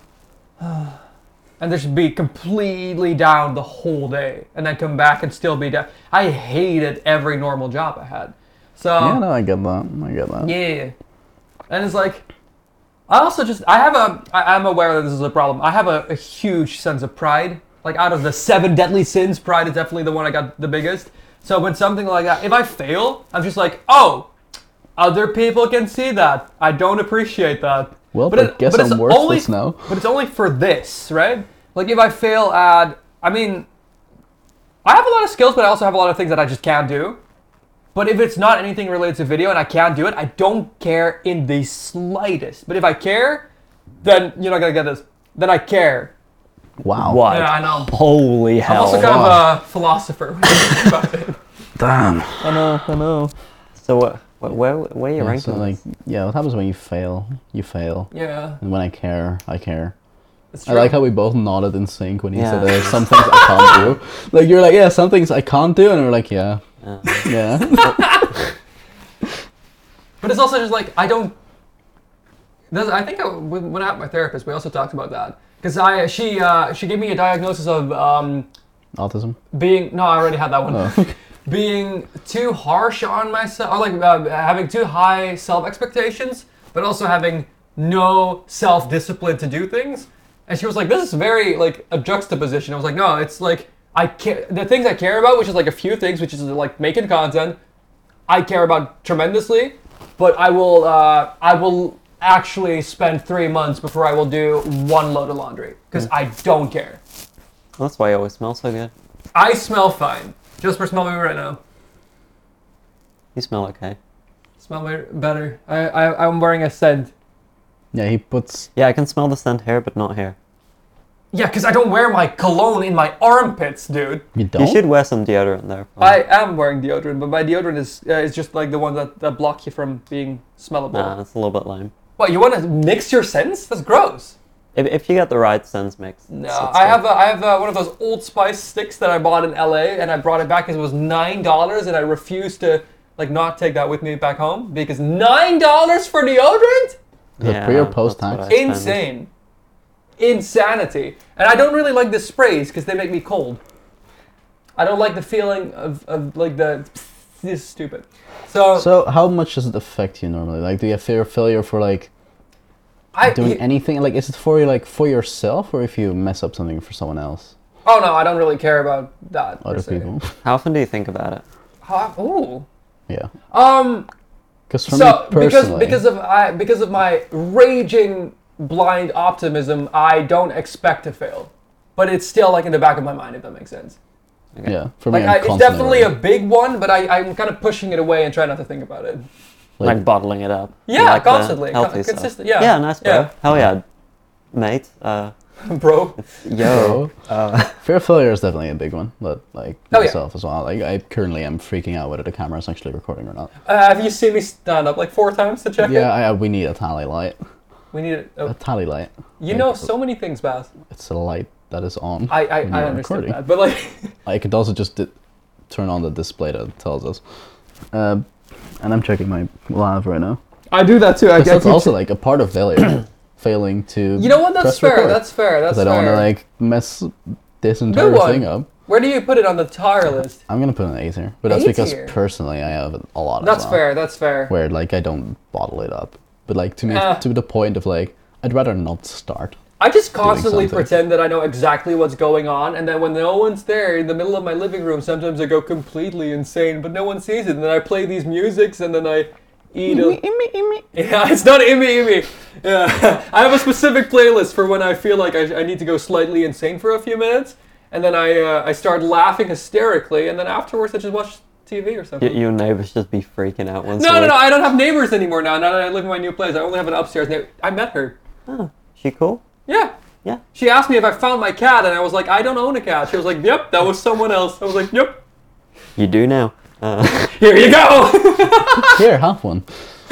S3: and just be completely down the whole day, and then come back and still be down. I hated every normal job I had. So
S1: Yeah, no, I get that. I get that.
S3: yeah, and it's like, I also just, I have a, I, I'm aware that this is a problem. I have a, a huge sense of pride. Like, out of the seven deadly sins, pride is definitely the one I got the biggest. So when something like that, if I fail, I'm just like, oh, other people can see that. I don't appreciate that.
S1: Well,
S3: But
S1: I
S3: it-
S1: guess
S3: but it's
S1: I'm worthless
S3: only-
S1: now.
S3: But it's only for this, right? Like, if I fail at, I mean, I have a lot of skills, but I also have a lot of things that I just can't do. But if it's not anything related to video and I can't do it, I don't care in the slightest. But if I care, then you're not gonna get this. Then I care.
S1: Wow.
S2: What?
S3: Yeah, I know.
S2: Holy
S3: I'm
S2: hell.
S3: also kind
S1: wow.
S3: of a philosopher when you think about it.
S1: Damn.
S2: I know, I know. So what, what, where, where are you
S1: Yeah,
S2: ranking
S1: so like,
S2: this?
S1: yeah, what happens when you fail? You fail.
S3: Yeah,
S1: And when I care, I care.
S3: it's
S1: I
S3: true.
S1: like how we both nodded in sync when he
S2: Yeah.
S1: said there's some things I can't do. Like you're like, yeah, some things I can't do, and we're like, yeah,
S2: Uh,
S1: yeah.
S3: But it's also just like, I don't. There's, I think I, when when I had my therapist, we also talked about that because I she uh, she gave me a diagnosis of um,
S1: Autism.
S3: being no, I already had that one.
S1: Oh.
S3: Being too harsh on myself, or like uh, having too high self expectations, but also having no self discipline to do things. And she was like, "This is very like a juxtaposition." I was like, "No, it's like I care the things I care about, which is like a few things, which is like making content. I care about tremendously, but I will uh, I will actually spend three months before I will do one load of laundry because I don't care.
S2: That's why you always smell so good.
S3: I smell fine. Just for smelling me right now.
S2: You smell okay.
S3: Smell me better. I, I I'm wearing a scent.
S1: Yeah, he puts.
S2: Yeah, I can smell the scent here, but not here.
S3: Yeah, because I don't wear my cologne in my armpits, dude.
S1: You don't.
S2: You should wear some deodorant there.
S3: I am wearing deodorant, but my deodorant is uh, is just like the one that, that block you from being smellable.
S2: Nah, that's a little bit lame.
S3: What, you want to mix your scents? That's gross.
S2: If, if you get the right scents mix.
S3: No,
S2: it's- it's
S3: I
S2: good.
S3: have a, I have a, one of those Old Spice sticks that I bought in L A, and I brought it back because it was nine dollars, and I refused to like not take that with me back home because nine dollars for deodorant?
S1: Is it pre or post
S2: that's what
S1: tax?
S2: I spend.
S3: Insane. Insanity. And I don't really like the sprays because they make me cold. I don't like the feeling of, of like the this is stupid. So,
S1: So how much does it affect you normally? Like, do you have fear of failure for like
S3: I
S1: doing
S3: he-
S1: anything? Like, is it for you like for yourself, or if you mess up something for someone else,
S3: Oh no, I don't really care about that. per
S1: other
S3: se.
S1: people?
S2: How often do you think about it?
S3: How, ooh.
S1: Yeah.
S3: Um
S1: Because for
S3: so
S1: me
S3: because
S1: personally,
S3: because of I because of my raging blind optimism, I don't expect to fail. But it's still like in the back of my mind, if that makes sense.
S1: yeah, for
S3: Like
S1: me,
S3: I,
S1: I'm
S3: it's
S1: constantly
S3: definitely a
S1: worried.
S3: big one, but I, I'm kind of pushing it away and try not to think about it.
S2: Like,
S1: Like-
S2: bottling it up.
S3: Yeah,
S2: Like the
S3: constantly.
S2: Healthy
S3: Con-
S2: stuff.
S3: consistent, yeah.
S2: Yeah, nice, bro.
S3: Yeah.
S2: Hell yeah, mate. Uh,
S3: Bro.
S2: yo. Uh,
S1: Fear of failure is definitely a big one, but like
S3: Oh, yeah.
S1: myself as well. Like I currently am freaking out whether the camera is actually recording or not.
S3: Uh, have you seen me stand up like four times to check
S1: Yeah,
S3: it?
S1: I, we need a tally light.
S3: We need it.
S1: A
S3: Oh,
S1: tally light.
S3: you know so many things, Baz.
S1: It's a light that is on.
S3: I I,
S1: when
S3: I
S1: you're
S3: understand
S1: recording.
S3: that, but like,
S1: I could also just di- turn on the display that tells us. Um, and I'm checking my lav right now.
S3: I do that too. I
S1: Because that's also like a part of failure, failing to.
S3: You know what? That's
S1: press
S3: fair.
S1: record.
S3: That's fair. That's
S1: Because I don't
S3: fair.
S1: want to like mess this entire
S3: one.
S1: thing up.
S3: Where do you put it on the tire list?
S1: I'm gonna put an A tier, but that's
S3: A
S1: because
S3: tier?
S1: personally I have a lot.
S3: That's
S1: as well,
S3: fair. That's fair.
S1: Where like I don't bottle it up, but like to me
S3: Ah.
S1: to the point of like I'd rather not start.
S3: I just constantly
S1: something.
S3: pretend that I know exactly what's going on, and then when no one's there in the middle of my living room, sometimes I go completely insane, but no one sees it. And then I play these musics, and then I eat. A... Yeah, it's not Imi Imi. Yeah, I have a specific playlist for when I feel like I, I need to go slightly insane for a few minutes, and then I uh, I start laughing hysterically, and then afterwards I just watch T V or
S2: y-
S3: something.
S2: your neighbors just be freaking out once
S3: No,
S2: a
S3: no,
S2: week.
S3: no! I don't have neighbors anymore now. Now that I live in my new place, I only have an upstairs neighbor. I met her.
S2: Oh, she cool?
S3: Yeah.
S2: Yeah.
S3: She asked me if I found my cat, and I was like, I don't own a cat. She was like, yep, that was someone else. I was like, yep.
S2: You do now. Uh,
S3: Here you go.
S1: Here, have one.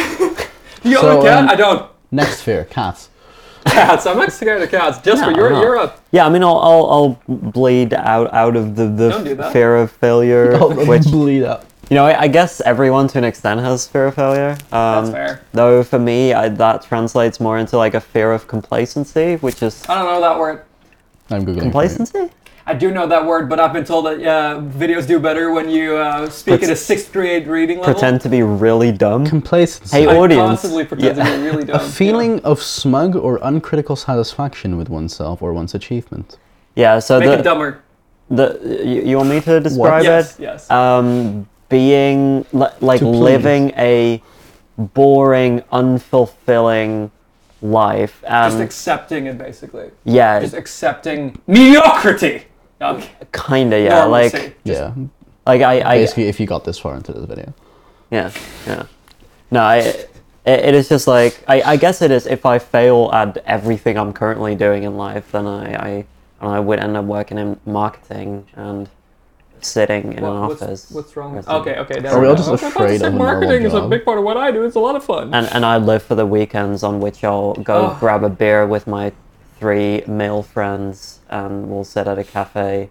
S3: You own
S1: So,
S3: a cat?
S1: um,
S3: I don't.
S1: Next fear, cats.
S3: Cats. I'm not scared of cats. Jesper,
S2: No,
S3: you're
S2: no.
S3: you're up.
S2: yeah, I mean, I'll, I'll, I'll bleed out, out of the,
S3: Don't do
S2: the
S3: that.
S2: fear of failure,
S1: Oh,
S2: which,
S1: bleed out.
S2: you know, I, I guess everyone to an extent has fear of failure. Um,
S3: That's fair.
S2: Though for me, I, that translates more into like a fear of complacency, which is
S3: I don't know that word.
S1: I'm googling. for you.
S2: complacency.
S3: I do know that word, but I've been told that uh, videos do better when you uh, speak at a sixth grade reading level.
S2: Pretend to be really dumb.
S1: Complacency.
S2: Hey,
S3: I
S2: audience.
S3: constantly pretend
S2: Yeah.
S3: to be really dumb.
S1: A feeling of smug or uncritical satisfaction with oneself or one's achievement.
S2: Yeah. So
S3: Yeah. Make
S2: the
S3: it dumber.
S2: the you, you want me to describe
S3: Yes,
S2: it?
S3: yes.
S2: Um, being li- like
S1: To please.
S2: living a boring, unfulfilling life,
S3: Just
S2: and
S3: accepting it, basically.
S2: yeah,
S3: Just accepting mediocrity. Okay.
S2: kinda yeah,
S3: Normalcy.
S2: like
S1: Yeah.
S2: like I, I
S1: Basically, if you got this far into this video.
S2: yeah yeah. No, I it, it is just like I, I guess it is. If I fail at everything I'm currently doing in life, then I I, and I would end up working in marketing and sitting in
S3: What-
S2: an
S3: what's,
S2: office.
S3: what's wrong with?
S2: As a-
S3: Okay, okay. there
S1: Are we
S3: go.
S1: all just
S3: I was about to
S1: afraid
S3: say
S1: of a normal
S3: marketing is a
S1: job?
S3: big part of what I do. It's a lot of fun.
S2: And and I live for the weekends on which I'll go
S3: Oh.
S2: grab a beer with my three male friends and we'll sit at a cafe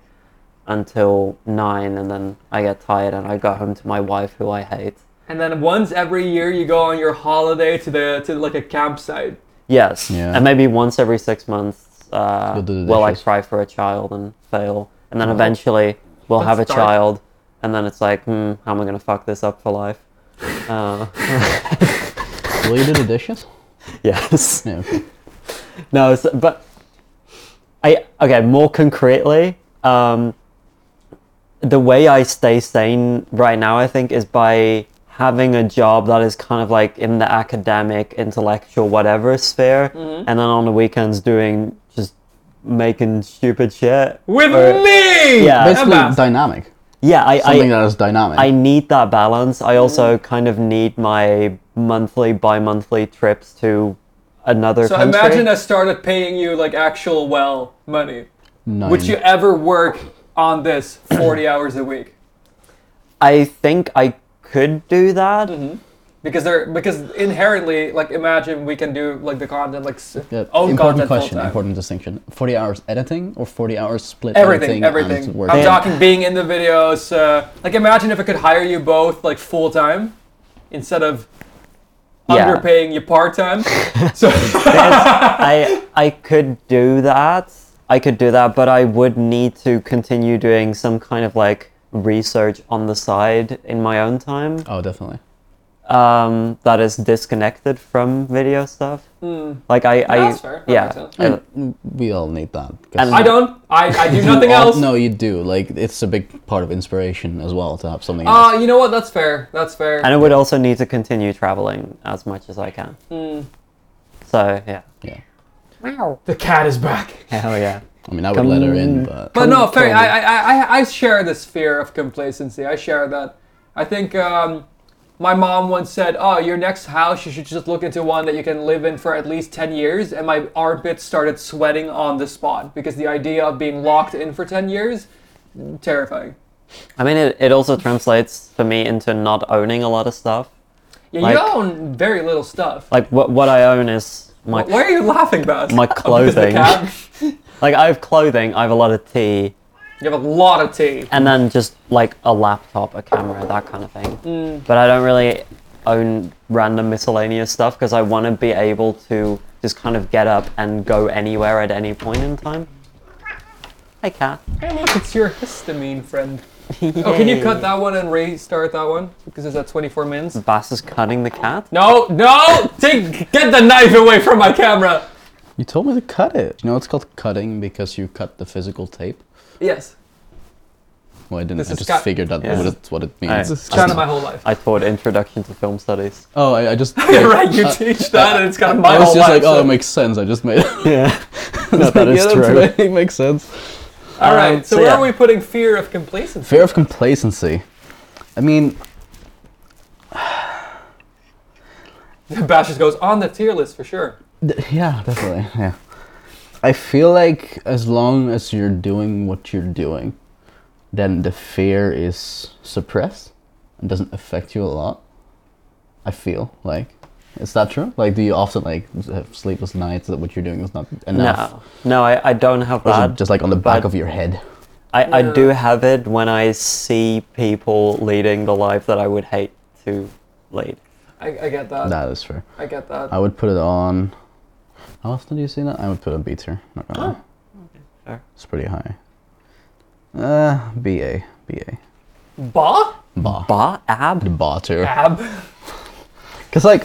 S2: until nine, and then I get tired and I go home to my wife, who I hate.
S3: And then once every year you go on your holiday to the to like a campsite.
S2: Yes,
S1: Yeah.
S2: and maybe once every six months, uh,
S1: You'll do the
S2: will I
S1: dishes.
S2: try for a child and fail, and then
S1: Oh.
S2: eventually we'll
S3: That's
S2: have a
S3: dark.
S2: child, and then it's like, hmm, how am I gonna fuck this up for life? Uh,
S1: Will you do the dishes?
S2: yes.
S1: Yeah, okay.
S2: No, it's, but I okay. More concretely, um, the way I stay sane right now, I think, is by having a job that is kind of like in the academic, intellectual, whatever sphere,
S3: Mm-hmm.
S2: and then on the weekends doing just making stupid shit.
S3: With
S2: Or-
S3: me!
S2: Yeah.
S1: Basically,
S3: Emma.
S1: dynamic.
S2: Yeah, I,
S1: Something
S2: I,
S1: that is dynamic.
S2: I need that balance. I also kind of need my monthly, bi-monthly trips to another
S3: So
S2: country.
S3: imagine I started paying you like actual well money.
S1: Nine.
S3: Would you ever work on this forty hours a week?
S2: I think I could do that.
S3: Because they're because inherently, like, imagine we can do like the content, like s-
S1: Yeah,
S3: own
S1: important
S3: content
S1: question,
S3: full time.
S1: important distinction. forty hours editing or forty hours split
S3: Everything,
S1: editing
S3: everything.
S1: and
S3: I'm
S1: working?
S3: talking being in the videos. Uh, like, imagine if I could hire you both like full time instead of
S2: Yeah.
S3: underpaying you part time. So
S2: I I could do that. I could do that, but I would need to continue doing some kind of like research on the side in my own time.
S1: Oh, definitely.
S2: Um, that is disconnected from video stuff. Like I, I
S3: That's fair. That
S2: yeah.
S3: makes sense.
S2: I-
S1: Mm, we all need that. 'cause
S2: And-
S3: I don't. I, I do nothing
S1: you all-
S3: else.
S1: No, you do. Like, it's a big part of inspiration as well to have something else.
S3: Uh, you know what? That's fair. That's fair.
S2: and I would also need to continue traveling as much as I can. So yeah.
S1: Yeah.
S3: The cat is back.
S2: Hell yeah.
S1: I mean, I would let her in, but...
S3: But no,
S2: Come-
S3: fair.
S2: come.
S3: I, I, I, I share this fear of complacency. I share that. I think um, my mom once said, "Oh, your next house, you should just look into one that you can live in for at least ten years." And my armpits started sweating on the spot because the idea of being locked in for ten years, terrifying.
S2: I mean, it, it also translates for me into not owning a lot of stuff.
S3: Yeah,
S2: Like-
S3: you own very little stuff.
S2: Like what what I own is my
S3: Why are you laughing about?
S2: my
S3: Because the
S2: clothing.
S3: cat?
S2: Like I have clothing, I have a lot of tea,
S3: You have a lot of tea.
S2: and then just like a laptop, a camera, that kind of thing.
S3: Mm.
S2: But I don't really own random miscellaneous stuff because I want to be able to just kind of get up and go anywhere at any point in time. Hey, cat.
S3: Hey, look, it's your histamine friend. Oh, can you cut that one and restart that one? Because it's at twenty-four minutes.
S2: Bass is cutting the cat.
S3: No, no! Take, get the knife away from my camera!
S1: You told me to cut it. You know, it's called cutting because you cut the physical tape.
S3: Yes.
S1: Well, I didn't.
S3: This
S1: I
S3: is
S1: just
S3: cut-
S1: figured that
S2: Yeah.
S1: what it's what it means.
S2: Alright.
S3: It's kind of my whole life.
S2: I taught Introduction to Film Studies.
S1: Oh, I, I just...
S3: Yeah, right, you teach that and it's kind of my
S1: I was
S3: whole
S1: just
S3: life.
S1: like, oh,
S3: so-
S1: it makes sense. I just made it.
S2: Yeah. No, that is
S1: yeah,
S2: true.
S1: That's, it makes sense.
S3: All right,
S2: Um,
S3: so,
S2: so
S3: where
S2: yeah.
S3: are we putting fear of complacency?
S1: Fear of complacency. I mean,
S3: Bash just goes on the tier list for sure.
S1: th- yeah, definitely. Yeah. I feel like as long as you're doing what you're doing, then the fear is suppressed and doesn't affect you a lot. I feel like. Is that true? Like, do you often like have sleepless nights that what you're doing is not enough?
S2: No, no, I, I don't have
S1: Or is
S2: that.
S1: it just like on the back
S2: but-
S1: of your head?
S2: I, I
S3: Yeah.
S2: do have it when I see people leading the life that I would hate to lead.
S3: I, I get that.
S1: That is fair.
S3: I get that.
S1: I would put it on. How often do you see that? I would put a beater. Not gonna lie.
S2: fair.
S1: It's pretty high. Uh, B A. B A.
S3: Ba?
S1: Ba.
S2: Ba? Ab?
S1: The ba tier.
S3: Ab?
S1: Because, like,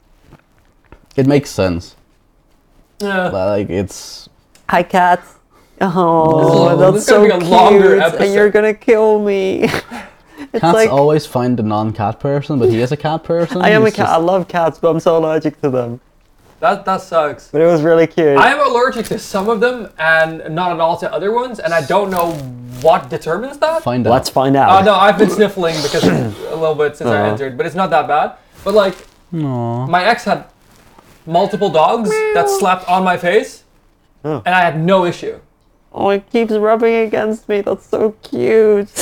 S1: it makes sense.
S3: Yeah.
S1: Like, it's.
S2: Hi, cat. Oh,
S3: Oh,
S2: that's
S3: this is
S2: so
S3: gonna be a longer
S2: cute.
S3: episode.
S2: And you're gonna kill me. It's
S1: Cats
S2: like
S1: always find the non cat person, but he is a cat person.
S2: I am a
S1: He's
S2: cat. I
S1: just-
S2: love cats, but I'm so allergic to them.
S3: That, that sucks.
S2: But it was really cute.
S3: I am allergic to some of them and not at all to other ones, and I don't know what determines that.
S1: Find out.
S2: Let's find out.
S3: Uh, no, I've been sniffling because a little bit since I
S2: Aw.
S3: entered, but it's not that bad. But like,
S1: Aw.
S3: my ex had multiple dogs that slapped on my face,
S2: Oh.
S3: and I had no issue.
S2: Oh, it keeps rubbing against me. That's so cute.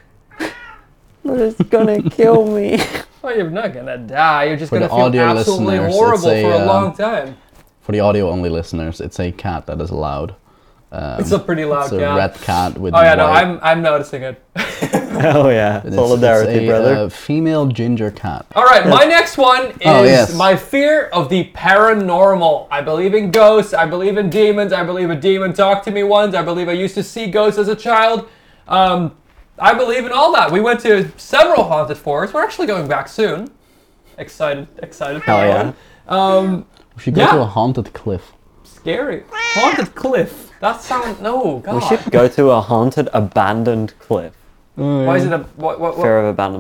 S2: But it's gonna kill me.
S3: Oh, you're not gonna die. You're just
S1: For
S3: gonna
S1: the
S3: feel
S1: audio
S3: absolutely
S1: listeners,
S3: horrible
S1: it's a,
S3: for a
S1: um,
S3: long time.
S1: For the audio only listeners, it's a cat that is loud. Um,
S3: It's a pretty loud
S1: it's a
S3: cat.
S1: red cat with.
S3: Oh yeah, no,
S1: white-
S3: I'm I'm noticing it.
S2: Oh yeah,
S1: it's-
S2: solidarity,
S1: it's a,
S2: brother.
S1: Uh, female ginger cat.
S3: All right, my next one is
S1: Oh, yes.
S3: my fear of the paranormal. I believe in ghosts. I believe in demons. I believe a demon talked to me once. I believe I used to see ghosts as a child. Um, I believe in all that. We went to several haunted forests. We're actually going back soon. Excited, excited. for
S2: Hell
S3: that
S2: yeah.
S3: one. Um,
S1: We should go
S3: Yeah.
S1: to a haunted cliff.
S3: scary. Haunted cliff. That sounds no. God.
S2: We should go to a haunted, abandoned cliff.
S3: Why is it a what? What? what?
S2: Fear of abandonment.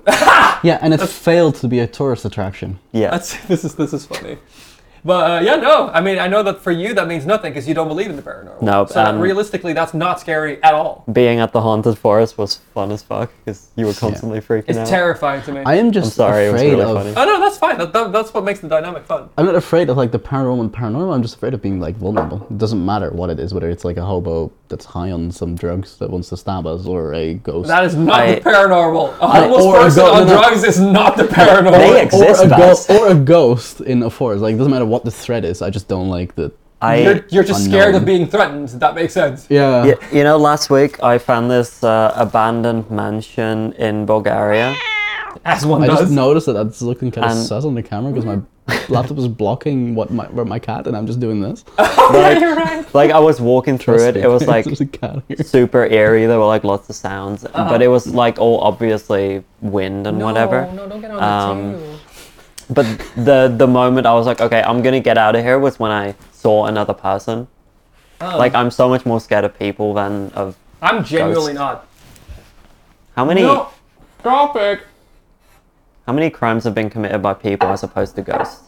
S1: Yeah, and it failed to be a tourist attraction.
S2: Yeah.
S3: That's this is this is funny. But uh, yeah, no. I mean, I know that for you that means nothing because you don't believe in the paranormal.
S2: No,
S3: So
S2: um,
S3: realistically, that's not scary at all.
S2: Being at the haunted forest was fun as fuck because you were constantly freaking
S3: It's
S2: out.
S3: terrifying to me.
S1: I am just
S2: I'm sorry, it was
S1: afraid
S2: really
S1: of.
S2: funny.
S3: oh no, that's fine. That, that, that's what makes the dynamic fun.
S1: I'm not afraid of like the paranormal and paranormal. I'm just afraid of being like vulnerable. It doesn't matter what it is, whether it's like a hobo that's high on some drugs that wants to stab us, or a ghost.
S3: That is not
S2: I-
S3: the paranormal. A
S1: I-
S3: homeless
S1: or a
S3: person
S1: go-
S3: on
S1: no, no.
S3: drugs is not the paranormal.
S2: They
S1: or
S2: exist,
S1: a go-
S2: Baz.
S1: or a ghost in a forest. Like it doesn't matter what the threat is. I just don't like the.
S2: I,
S3: You're, you're just scared of
S1: Unknown.
S3: being threatened. That makes sense.
S1: Yeah.
S2: y- you know, last week I found this uh, abandoned mansion in Bulgaria.
S3: As one
S1: I
S3: does.
S1: just noticed that that's looking kind of
S2: And-
S1: sus on the camera because my laptop is blocking what my where my cat, and I'm just doing this.
S3: yeah, you're right.
S2: Like I was walking through
S1: Trust
S2: it,
S1: me,
S2: it was like
S1: there's a cat here.
S2: super eerie. There were like lots of sounds, but it was like all obviously wind and whatever.
S3: No, don't get on
S2: Um,
S3: the tail.
S2: But the the moment I was like, okay, I'm gonna get out of here was when I saw another person.
S3: Oh.
S2: Like I'm so much more scared of people than of
S3: I'm genuinely
S2: ghosts.
S3: not.
S2: how many
S3: No, stop it.
S2: how many crimes have been committed by people as opposed to ghosts.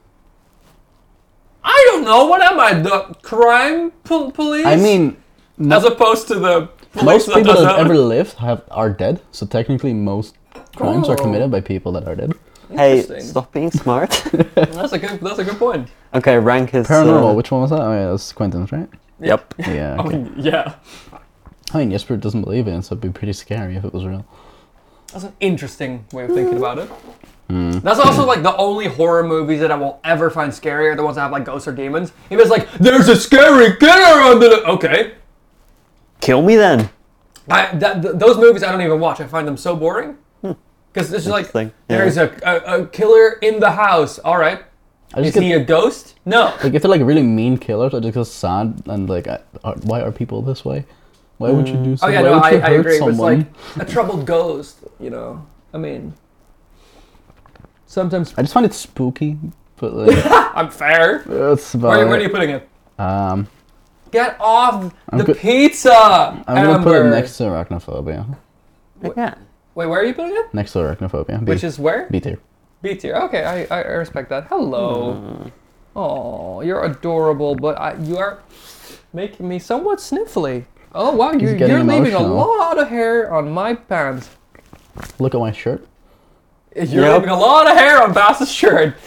S3: I don't know. What am I? The crime pol- police?
S1: I mean,
S3: as opposed to the police
S1: most
S3: that
S1: people
S3: does
S1: that
S3: that.
S1: ever lived have are dead. So technically, most crimes are
S3: Oh.
S1: committed by people that are dead.
S2: Hey,
S3: Interesting.
S2: stop being smart.
S3: That's a good. That's a good point.
S2: Okay, rank is
S1: Paranormal.
S2: uh,
S1: Which one was that? Oh yeah, that's Quentin's, right?
S2: Yep.
S1: Yeah.
S3: I
S1: Okay.
S3: mean, yeah.
S1: I mean, Jesper doesn't believe in it, so it'd be pretty scary if it was real.
S3: That's an interesting way of thinking about it. That's also like the only horror movies that I will ever find scary are the ones that have like ghosts or demons. If it's like, there's a scary killer on the... Okay.
S2: Kill me then.
S3: I, that, th- those movies I don't even watch. I find them so boring. Because it's like,
S2: Interesting. Yeah.
S3: there's a, a, a killer in the house. All right.
S1: I
S3: Is
S1: just get,
S3: he a ghost? No.
S1: like if they're like really mean killers, I just get sad and like, I, are, why are people this way? Why would you do
S3: Oh
S1: so?
S3: yeah,
S1: why
S3: no,
S1: would
S3: I,
S1: you
S3: I
S1: hurt
S3: agree. But it's
S1: someone?
S3: like a troubled ghost, you know. I mean, sometimes
S1: I just find it spooky, but like
S3: I'm fair.
S1: that's about
S3: Where,
S1: it.
S3: where are you putting it?
S1: Um,
S3: Get off
S1: I'm
S3: the
S1: go-
S3: pizza,
S1: I'm gonna put it
S3: Amber.
S1: next to arachnophobia.
S2: Yeah.
S3: Wait, where are you putting it?
S1: Next to arachnophobia. B,
S3: Which is where?
S1: B tier.
S3: B tier. Okay, I, I respect that. Hello. Oh, you're adorable, but I, you are making me somewhat sniffly. Oh wow, you're,
S1: getting
S3: you're leaving a
S1: emotional.
S3: lot of hair on my pants.
S1: Look at my shirt.
S3: You're
S2: Yep.
S3: leaving a lot of hair on Bass's shirt.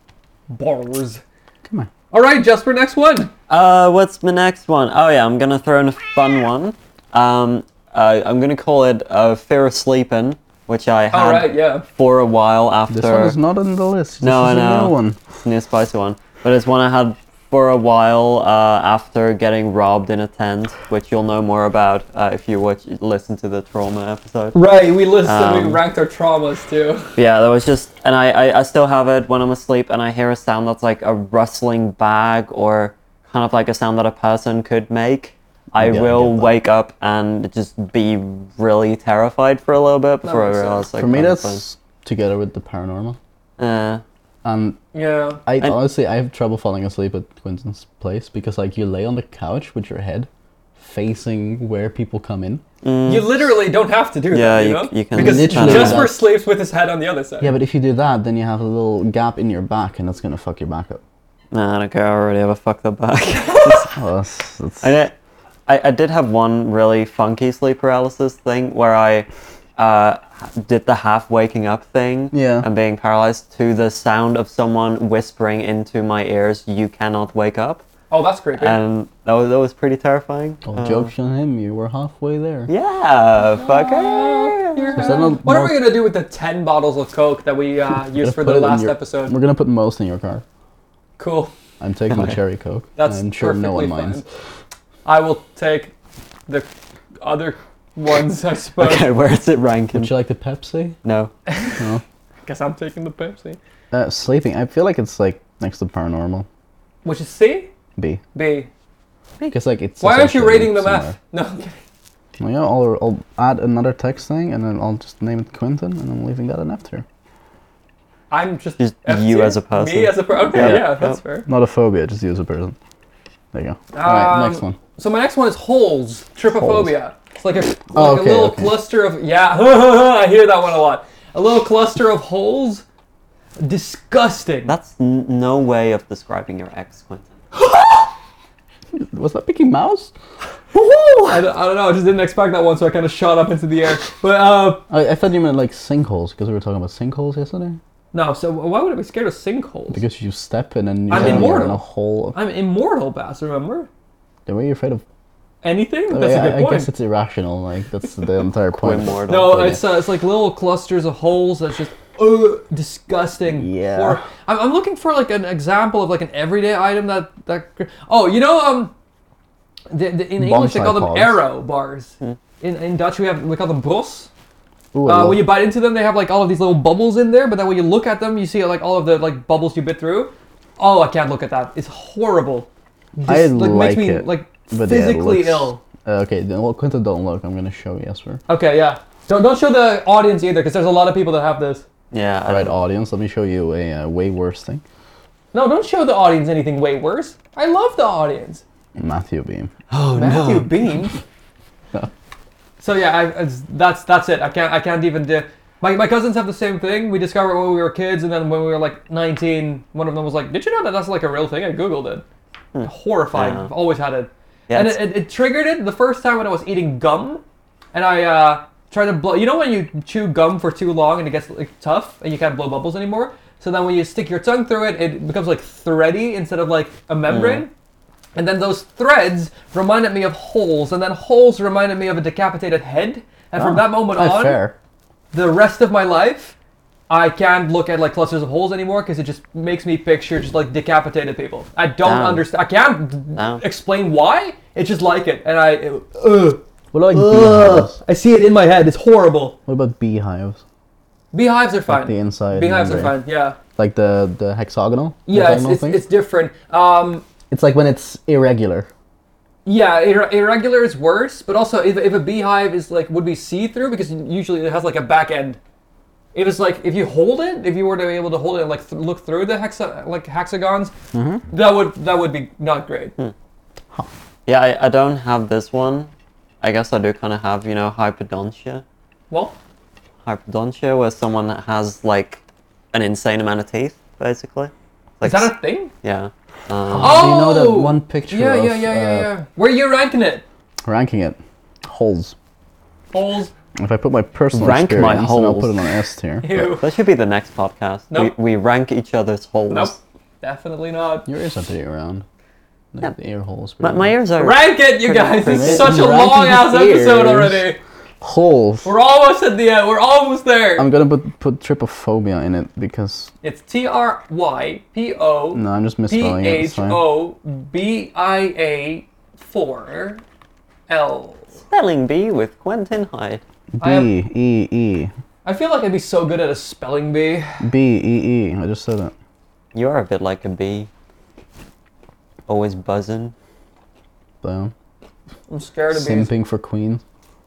S3: Bars.
S1: Come on.
S3: All right, Jesper, next one.
S2: Uh, what's my next one? Oh yeah, I'm gonna throw in a fun one. Um, uh, I'm gonna call it uh, Fear of Sleeping, which I had
S3: All right, yeah.
S2: for a while after.
S1: This one is not on the list. This
S2: No,
S1: is
S2: I
S1: a
S2: know.
S1: new one.
S2: It's a new spicy one, but it's one I had for a while uh, after getting robbed in a tent, which you'll know more about uh, if you watch, listen to the trauma episode.
S3: Right, we listed, we
S2: Um,
S3: ranked our traumas too.
S2: Yeah, there was just, and I, I, I still have it when I'm asleep and I hear a sound that's like a rustling bag or kind of like a sound that a person could make. I
S1: Yeah, I
S2: will
S1: get that.
S2: wake up and just be really terrified for a little bit before I
S3: makes
S2: realize.
S3: sense.
S2: Like,
S1: For me,
S2: what I'm
S1: that's together with the paranormal.
S2: Uh,
S1: And
S3: Yeah.
S1: I
S2: And-
S1: honestly, I have trouble falling asleep at Quentin's place because like you lay on the couch with your head facing where people come in.
S3: You literally don't have to do
S2: Mm. Yeah,
S3: that, you,
S2: you-
S3: know?
S2: you can
S3: because
S1: literally
S3: Jesper
S1: do that.
S3: sleeps with his head on the other side.
S1: Yeah, but if you do that, then you have a little gap in your back, and that's gonna fuck your back up.
S2: nah, I don't care. I already have a fucked up back.
S1: Oh, that's, that's
S2: I, did- I I did have one really funky sleep paralysis thing where I uh, did the half waking up thing
S1: Yeah.
S2: and being paralyzed to the sound of someone whispering into my ears, "You cannot wake up,"
S3: Oh, that's creepy.
S2: and that was that was pretty terrifying.
S1: oh,
S2: Uh,
S1: jokes on him. You were halfway there.
S2: Yeah, fucker.
S3: You're-
S1: Is that not
S3: what are
S1: more-
S3: we gonna do with the ten bottles of Coke that we uh,
S1: Gonna
S3: used for
S1: put
S3: the
S1: it in
S3: last
S1: your-
S3: episode?
S1: We're gonna put most in your car.
S3: Cool.
S1: I'm taking the cherry coke.
S3: That's
S1: I'm sure no one
S3: perfectly
S1: minds.
S3: fine. I will take the other ones, I suppose.
S2: Okay, where is it ranking?
S1: Would you like the Pepsi?
S2: No.
S1: No.
S3: Guess I'm taking the Pepsi.
S1: Uh, sleeping. I feel like it's like next to paranormal.
S3: Which is C?
S1: B.
S3: B.
S1: Because like it's.
S3: Why aren't you
S1: essentially
S3: rating them
S1: somewhere.
S3: F? No. I'm kidding.
S1: Well, yeah, I'll, I'll add another text thing, and then I'll just name it Quentin, and I'm leaving that an F tier.
S3: I'm just,
S2: Just
S3: F
S2: you
S3: tier?
S2: as a person.
S3: Me as a person. Okay,
S1: Yeah.
S3: yeah, that's
S2: Yep.
S3: fair.
S1: Not a phobia, just you as a person. There you go. Alright,
S3: Um,
S1: next one.
S3: So my next one is holes. Trypophobia. It's like a, like
S1: Oh,
S3: a
S1: okay,
S3: little
S1: okay.
S3: cluster of yeah. I hear that one a lot. a little cluster of holes. Disgusting.
S2: That's n- no way of describing your ex, Quentin.
S1: Was that Mickey Mouse?
S3: I, don't, I don't know. I just didn't expect that one, so I kind of shot up into the air. But uh,
S1: I, I thought you meant like sinkholes because we were talking about sinkholes yesterday.
S3: no. So why would I be scared of sinkholes?
S1: Because you step and then you
S3: I'm
S1: you're in
S3: immortal.
S1: a hole.
S3: I'm immortal, Bass. Remember?
S1: The way you're afraid of.
S3: Anything?
S1: I,
S3: That's a
S1: I,
S3: good
S1: I
S3: point.
S1: guess it's irrational. Like that's the entire point.
S2: Immortal.
S3: No,
S1: Yeah.
S3: it's uh, it's like little clusters of holes that's just uh, disgusting.
S1: Yeah.
S3: Hor- I'm, I'm looking for like an example of like an everyday item that that. Oh, you know um, the, the, in English they
S1: Bonsai
S3: call them
S1: pods.
S3: arrow bars. In in Dutch we have we call them bros.
S1: Ooh, I
S3: Uh,
S1: love-
S3: when you bite into them, they have like all of these little bubbles in there. But then when you look at them, you see like all of the like bubbles you bit through. Oh, I can't look at that. It's horrible.
S1: I
S3: This,
S1: like
S3: makes me
S1: it,
S3: like
S1: but yeah, it
S3: physically
S1: looks-
S3: ill.
S1: Uh, okay, then well, Quinta, don't look. I'm gonna show Jesper.
S3: Okay, yeah. Don't don't show the audience either, because there's a lot of people that have this.
S2: Yeah. I
S1: All right,
S2: don't-
S1: audience, let me show you a uh, way worse thing.
S3: No, don't show the audience anything way worse. I love the audience.
S1: Matthew Beam.
S2: Oh
S3: Matthew
S2: no.
S3: Beam. So yeah, I, it's, that's that's it. I can't I can't even do. My my cousins have the same thing. We discovered when we were kids, and then when we were like nineteen, one of them was like, "Did you know that that's like a real thing?" I googled it. Horrifying.
S2: Yeah.
S3: I've always had it.
S2: Yeah,
S3: and
S2: it's-
S3: it, it, it triggered it the first time when I was eating gum, and I uh, tried to blow. You know when you chew gum for too long and it gets like tough and you can't blow bubbles anymore. So then when you stick your tongue through it, it becomes like thready instead of like a membrane. And then those threads reminded me of holes, and then holes reminded me of a decapitated head. And from
S1: Oh,
S3: that moment
S1: that's
S3: on,
S1: fair.
S3: the rest of my life, I can't look at like clusters of holes anymore because it just makes me picture just like decapitated people. I don't
S2: Damn.
S3: understand. I can't
S2: Damn.
S3: explain why. It's just like it, and I, it, ugh,
S1: What about like
S3: ugh.
S1: beehives?
S3: I see it in my head. It's horrible.
S1: What about beehives?
S3: Beehives are
S1: Like
S3: fine.
S1: the inside.
S3: Beehives are
S1: membrane.
S3: fine. Yeah.
S1: Like the the hexagonal.
S3: Yeah, it's,
S1: hexagonal
S3: it's,
S1: things?
S3: it's different. Um,
S1: It's like when it's irregular.
S3: Yeah, ir- irregular is worse, but also if, if a beehive is like would be see-through because usually it has like a back end. If it's like if you hold it, if you were to be able to hold it and like th- look through the hexa like hexagons, that would that would be not great.
S2: Yeah, I, I don't have this one. I guess I do kind of have, you know, hypodontia.
S3: Well,
S2: Hypodontia, where someone has like an insane amount of teeth, basically. Like,
S3: is that a thing?
S2: yeah. Um,
S3: Oh,
S1: Do you know that one picture
S3: Yeah,
S1: of
S3: yeah, yeah, yeah,
S1: uh,
S3: yeah. Where are you ranking it?
S1: ranking it? Holes.
S3: Holes.
S1: If I put my personal
S2: Rank my
S1: experience, then I'll
S2: holes.
S1: put it on S tier.
S3: Ew.
S2: that should be the next podcast.
S3: Nope.
S2: We, we rank each other's holes.
S3: Nope. Definitely not.
S1: Your ears are pretty round. Like
S2: Yeah.
S1: the ear holes.
S2: My,
S1: pretty
S2: my
S1: round.
S2: ears are.
S3: Rank it, you
S2: Pretty-
S3: guys.
S2: pretty-
S3: It's such a
S1: Ranking
S3: long ass
S1: ears.
S3: episode already.
S1: Holes.
S3: We're almost at the end. We're almost there.
S1: I'm gonna put put trypophobia in it because
S3: It's T R Y P O
S1: no, I'm just
S3: P
S1: misspelling it. It's
S3: H
S1: fine.
S3: O B I A four L.
S2: Spelling bee with Quentin Hyde.
S3: I am-
S1: B E E
S3: I feel like I'd be so good at a spelling bee.
S1: B E E. I just said it.
S2: You are a bit like a bee. Always buzzing.
S1: So,
S3: I'm scared of bees.
S1: simping for queens.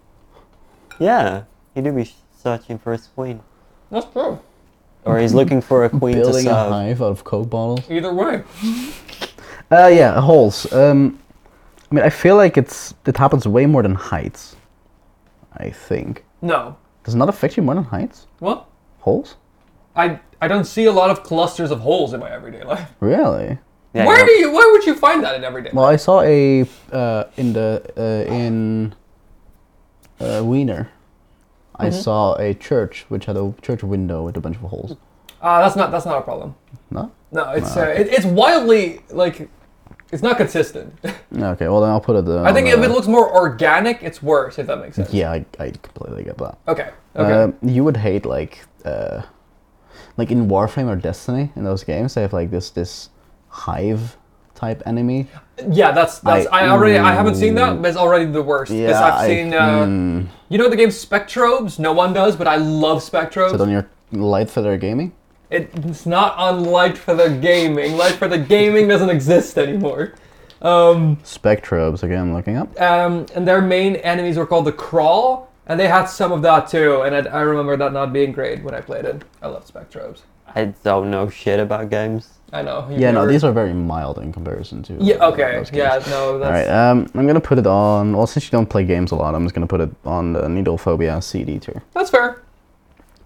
S2: Yeah, he do be searching for his queen.
S3: That's true.
S2: Or he's looking for a queen to
S1: Building a
S2: serve.
S1: hive out of Coke bottles.
S3: Either way.
S1: Uh, yeah, holes. Um, I mean, I feel like it's it happens way more than heights. I think.
S3: No.
S1: Does it not affect you more than heights?
S3: What?
S1: Holes?
S3: I I don't see a lot of clusters of holes in my everyday life.
S1: Really?
S2: Yeah,
S3: Where
S2: yeah.
S3: do you? Where would you find that in everyday
S1: Well,
S3: life?
S1: I saw a uh, in the uh, in uh, Wiener. I
S3: Mm-hmm.
S1: saw a church which had a church window with a bunch of holes.
S3: Uh, that's not that's not a problem.
S1: No?
S3: No, it's uh, it, it's wildly like it's not consistent.
S1: Okay, well then I'll put it. Uh,
S3: I think
S1: on
S3: if
S1: the-
S3: it looks more organic, it's worse. If that makes sense.
S1: Yeah, I, I completely get that.
S3: Okay. Okay.
S1: Um, you would hate like uh, like in Warframe or Destiny in those games they have like this this hive type enemy.
S3: Yeah, that's that's. I,
S1: I-
S3: already I haven't seen that, but it's already the worst. 'Cause
S1: Yeah,
S3: I've
S1: I-
S3: seen. Uh,
S1: mm.
S3: You know the game Spectrobes? No one does, but I love Spectrobes.
S1: Is it on your Light Feather Gaming?
S3: It, it's not on Light for the Gaming. Light for the Gaming doesn't exist anymore. Um,
S1: Spectrobes again. Looking up.
S3: um, and their main enemies were called the Crawl, and they had some of that too. And I, I remember that not being great when I played it. I love Spectrobes.
S2: I don't know shit about games.
S3: I know. you've
S1: Yeah, no,
S3: never-
S1: these are very mild in comparison to.
S3: Yeah.
S1: uh,
S3: Okay.
S1: those games.
S3: Yeah. No.
S1: All
S3: That's.
S1: right. Um, I'm gonna put it on. Well, since you don't play games a lot, I'm just gonna put it on the Needlephobia C D tier.
S3: That's fair.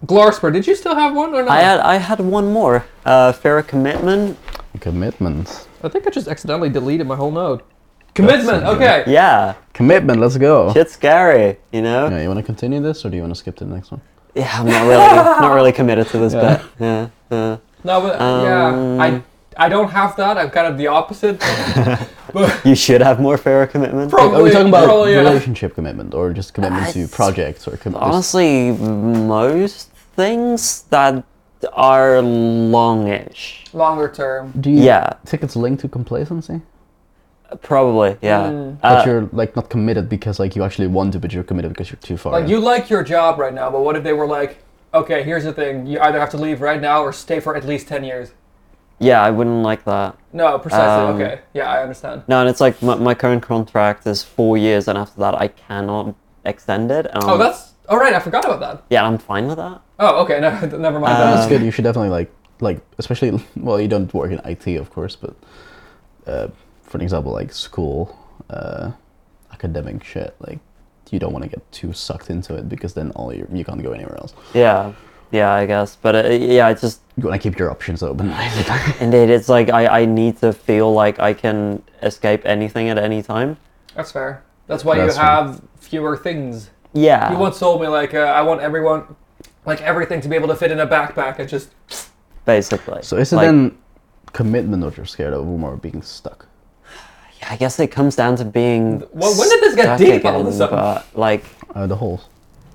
S3: Glorsper, did you still have one or not?
S2: I had I had one more. Uh, fear of commitment.
S1: Commitment.
S3: I think I just accidentally deleted my whole note. Commitment, okay.
S2: Yeah.
S1: Commitment. Let's go.
S2: Shit's scary, you know?
S1: Yeah, you want to continue this, or do you want to skip to the next one?
S2: Yeah, I'm not really not really committed to this
S1: Yeah.
S2: bit. Yeah. yeah.
S3: No, but
S2: Um,
S3: yeah, I I don't have that. I'm kind of the opposite. But
S2: You should have more fear of commitment.
S3: Pro-
S1: Like, are we talking about
S3: Probably, yeah.
S1: relationship commitment, or just commitment to
S2: Uh,
S1: projects, or commitment?
S2: Honestly, most things that are longish.
S3: longer term.
S1: Do you
S2: Yeah.
S1: think it's linked to complacency?
S2: Probably, yeah.
S3: Mm.
S1: That
S2: Uh,
S1: you're like not committed because like you actually want to, but you're committed because you're too far.
S3: Like
S1: in.
S3: you like your job right now, but what if they were like, okay, here's the thing: you either have to leave right now or stay for at least ten years.
S2: yeah, I wouldn't like that.
S3: No, precisely.
S2: Um,
S3: okay, yeah, I understand.
S2: No, and it's like my, my current contract is four years, and after that, I cannot extend it. Um,
S3: Oh, that's all right. I forgot about that.
S2: yeah, I'm fine with that.
S3: Oh, okay. No, never mind.
S2: Uh,
S1: That's good. You should definitely like like especially well, you don't work in I T, of course, but uh, for example, like school, uh, academic shit, like you don't want to get too sucked into it because then all you you can't go anywhere else.
S2: Yeah, yeah, I guess. But uh, yeah, it's just
S1: You want to keep your options open.
S2: indeed, it's like I, I need to feel like I can escape anything at any time.
S3: That's fair. That's why
S1: That's
S3: you
S1: fair.
S3: have fewer things.
S2: Yeah.
S3: You once told me like uh, I want everyone, like everything to be able to fit in a backpack and just.
S2: Basically.
S1: So is it
S2: Like,
S1: then commitment what you're scared of, or being stuck?
S2: Yeah, I guess it comes down to being.
S3: Well, when did this get
S2: stuck
S3: deep all of a
S2: again,
S3: sudden?
S2: But like,
S1: Uh, the holes.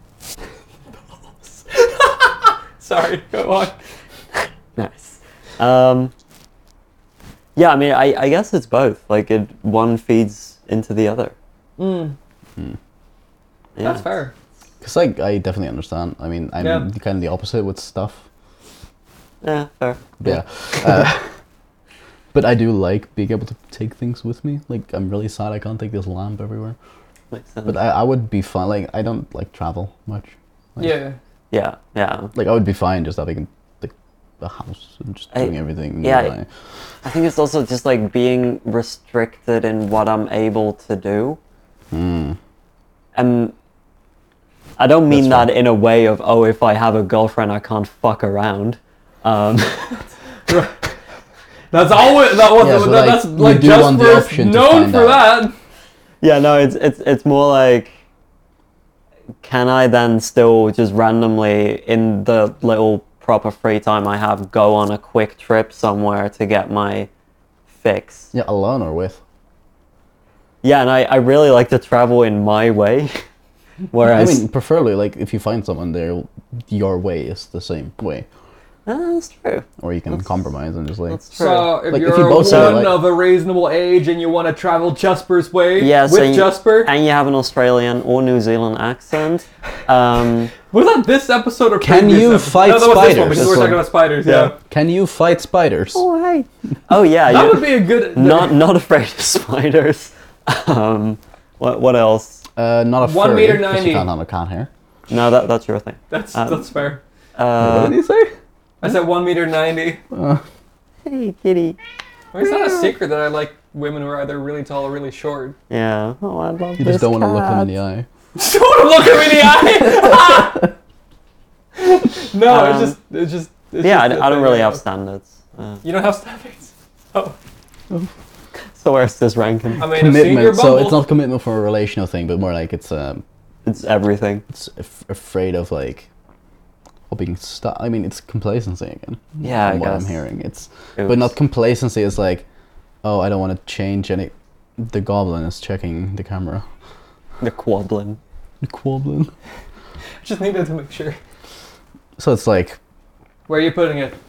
S3: Sorry, go on.
S2: nice. Um. Yeah, I mean, I, I guess it's both. Like, it one feeds into the other.
S3: Mm,
S2: Yeah.
S3: That's fair.
S1: Because like I definitely understand. I mean, I'm
S3: Yeah.
S1: kind of the opposite with stuff.
S2: Yeah, fair.
S1: Yeah. Uh, but I do like being able to take things with me. Like I'm really sad I can't take this lamp everywhere.
S2: Makes sense.
S1: But I, I would be fine. Like I don't like travel much. Like,
S3: Yeah.
S2: yeah, yeah.
S1: Like I would be fine just having like a house and just
S2: I-
S1: doing everything.
S2: yeah,
S1: nearby.
S2: I think it's also just like being restricted in what I'm able to do.
S1: Mm.
S2: And I don't mean
S1: That's
S2: that in a way of, oh, if I have a girlfriend, I can't fuck around. Um,
S3: That's always that was
S1: Yeah, so,
S3: that,
S1: like,
S3: that's
S1: you
S3: like
S1: do want the
S3: Jasper's
S1: option to
S3: known
S1: find
S3: for
S1: out.
S3: that.
S2: yeah, no, it's it's it's more like, can I then still just randomly in the little proper free time I have go on a quick trip somewhere to get my fix?
S1: Yeah, alone or with.
S2: Yeah, and I, I really like to travel in my way.
S1: I
S2: Whereas,
S1: mean, preferably like if you find someone there, your way is the same way,
S2: Ah, that's true.
S1: or you can
S2: That's-
S1: compromise and just like.
S2: That's true.
S3: So if
S1: Like, if
S3: you're
S1: you
S3: a
S1: both say,
S3: woman
S1: like-
S3: of a reasonable age and you want to travel Jasper's way
S2: Yeah,
S3: with
S2: so you-
S3: Jasper,
S2: and you have an Australian or New Zealand accent. Um,
S3: was that this episode or
S1: Can
S3: previous
S1: you
S3: episode?
S1: fight
S3: no, that was this one
S1: spiders?
S3: because
S1: This
S3: we're talking
S1: one.
S3: about spiders. Yeah,
S2: Yeah.
S1: Can you fight spiders?
S2: oh, hey. Oh, yeah.
S3: that
S2: you-
S3: would be a good.
S2: not not afraid of spiders. Um, what what else?
S1: Uh, not a
S3: One
S1: furry,
S3: meter
S1: 'cause
S3: ninety.
S1: You can't have a cat hair.
S2: No, that that's your thing.
S3: That's
S2: Um,
S3: that's fair.
S1: what
S2: Uh,
S1: did you say?
S3: I said one meter ninety.
S1: Uh,
S2: hey, kitty.
S3: I mean, it's not a secret that I like women who are either really tall or really short.
S2: Yeah. Oh, I love
S1: you
S2: this
S1: just don't want to look them
S2: cat.
S1: in the eye.
S3: Just want to look him in the eye. no,
S2: Um,
S3: it's just it's just. It's
S2: Yeah,
S3: just
S2: I,
S3: a
S2: I don't
S3: thing
S2: really
S3: I
S2: have
S3: know.
S2: standards. Uh,
S3: You don't have standards. Oh,
S2: so where's this ranking?
S3: I mean, I've seen your
S1: Commitment. So
S3: bumble.
S1: it's not commitment for a relational thing, but more like it's um,
S2: It's everything.
S1: it's af- afraid of like, of being stuck. I mean, it's complacency again.
S2: Yeah,
S1: from
S2: I
S1: what I'm
S2: guess.
S1: hearing. It's
S2: It
S1: but not
S2: was-
S1: complacency. Is like, oh, I don't want to change any. The goblin is checking the camera.
S2: the quablin.
S1: The goblin.
S3: Just needed to make sure.
S1: So it's like,
S3: Where are you putting it?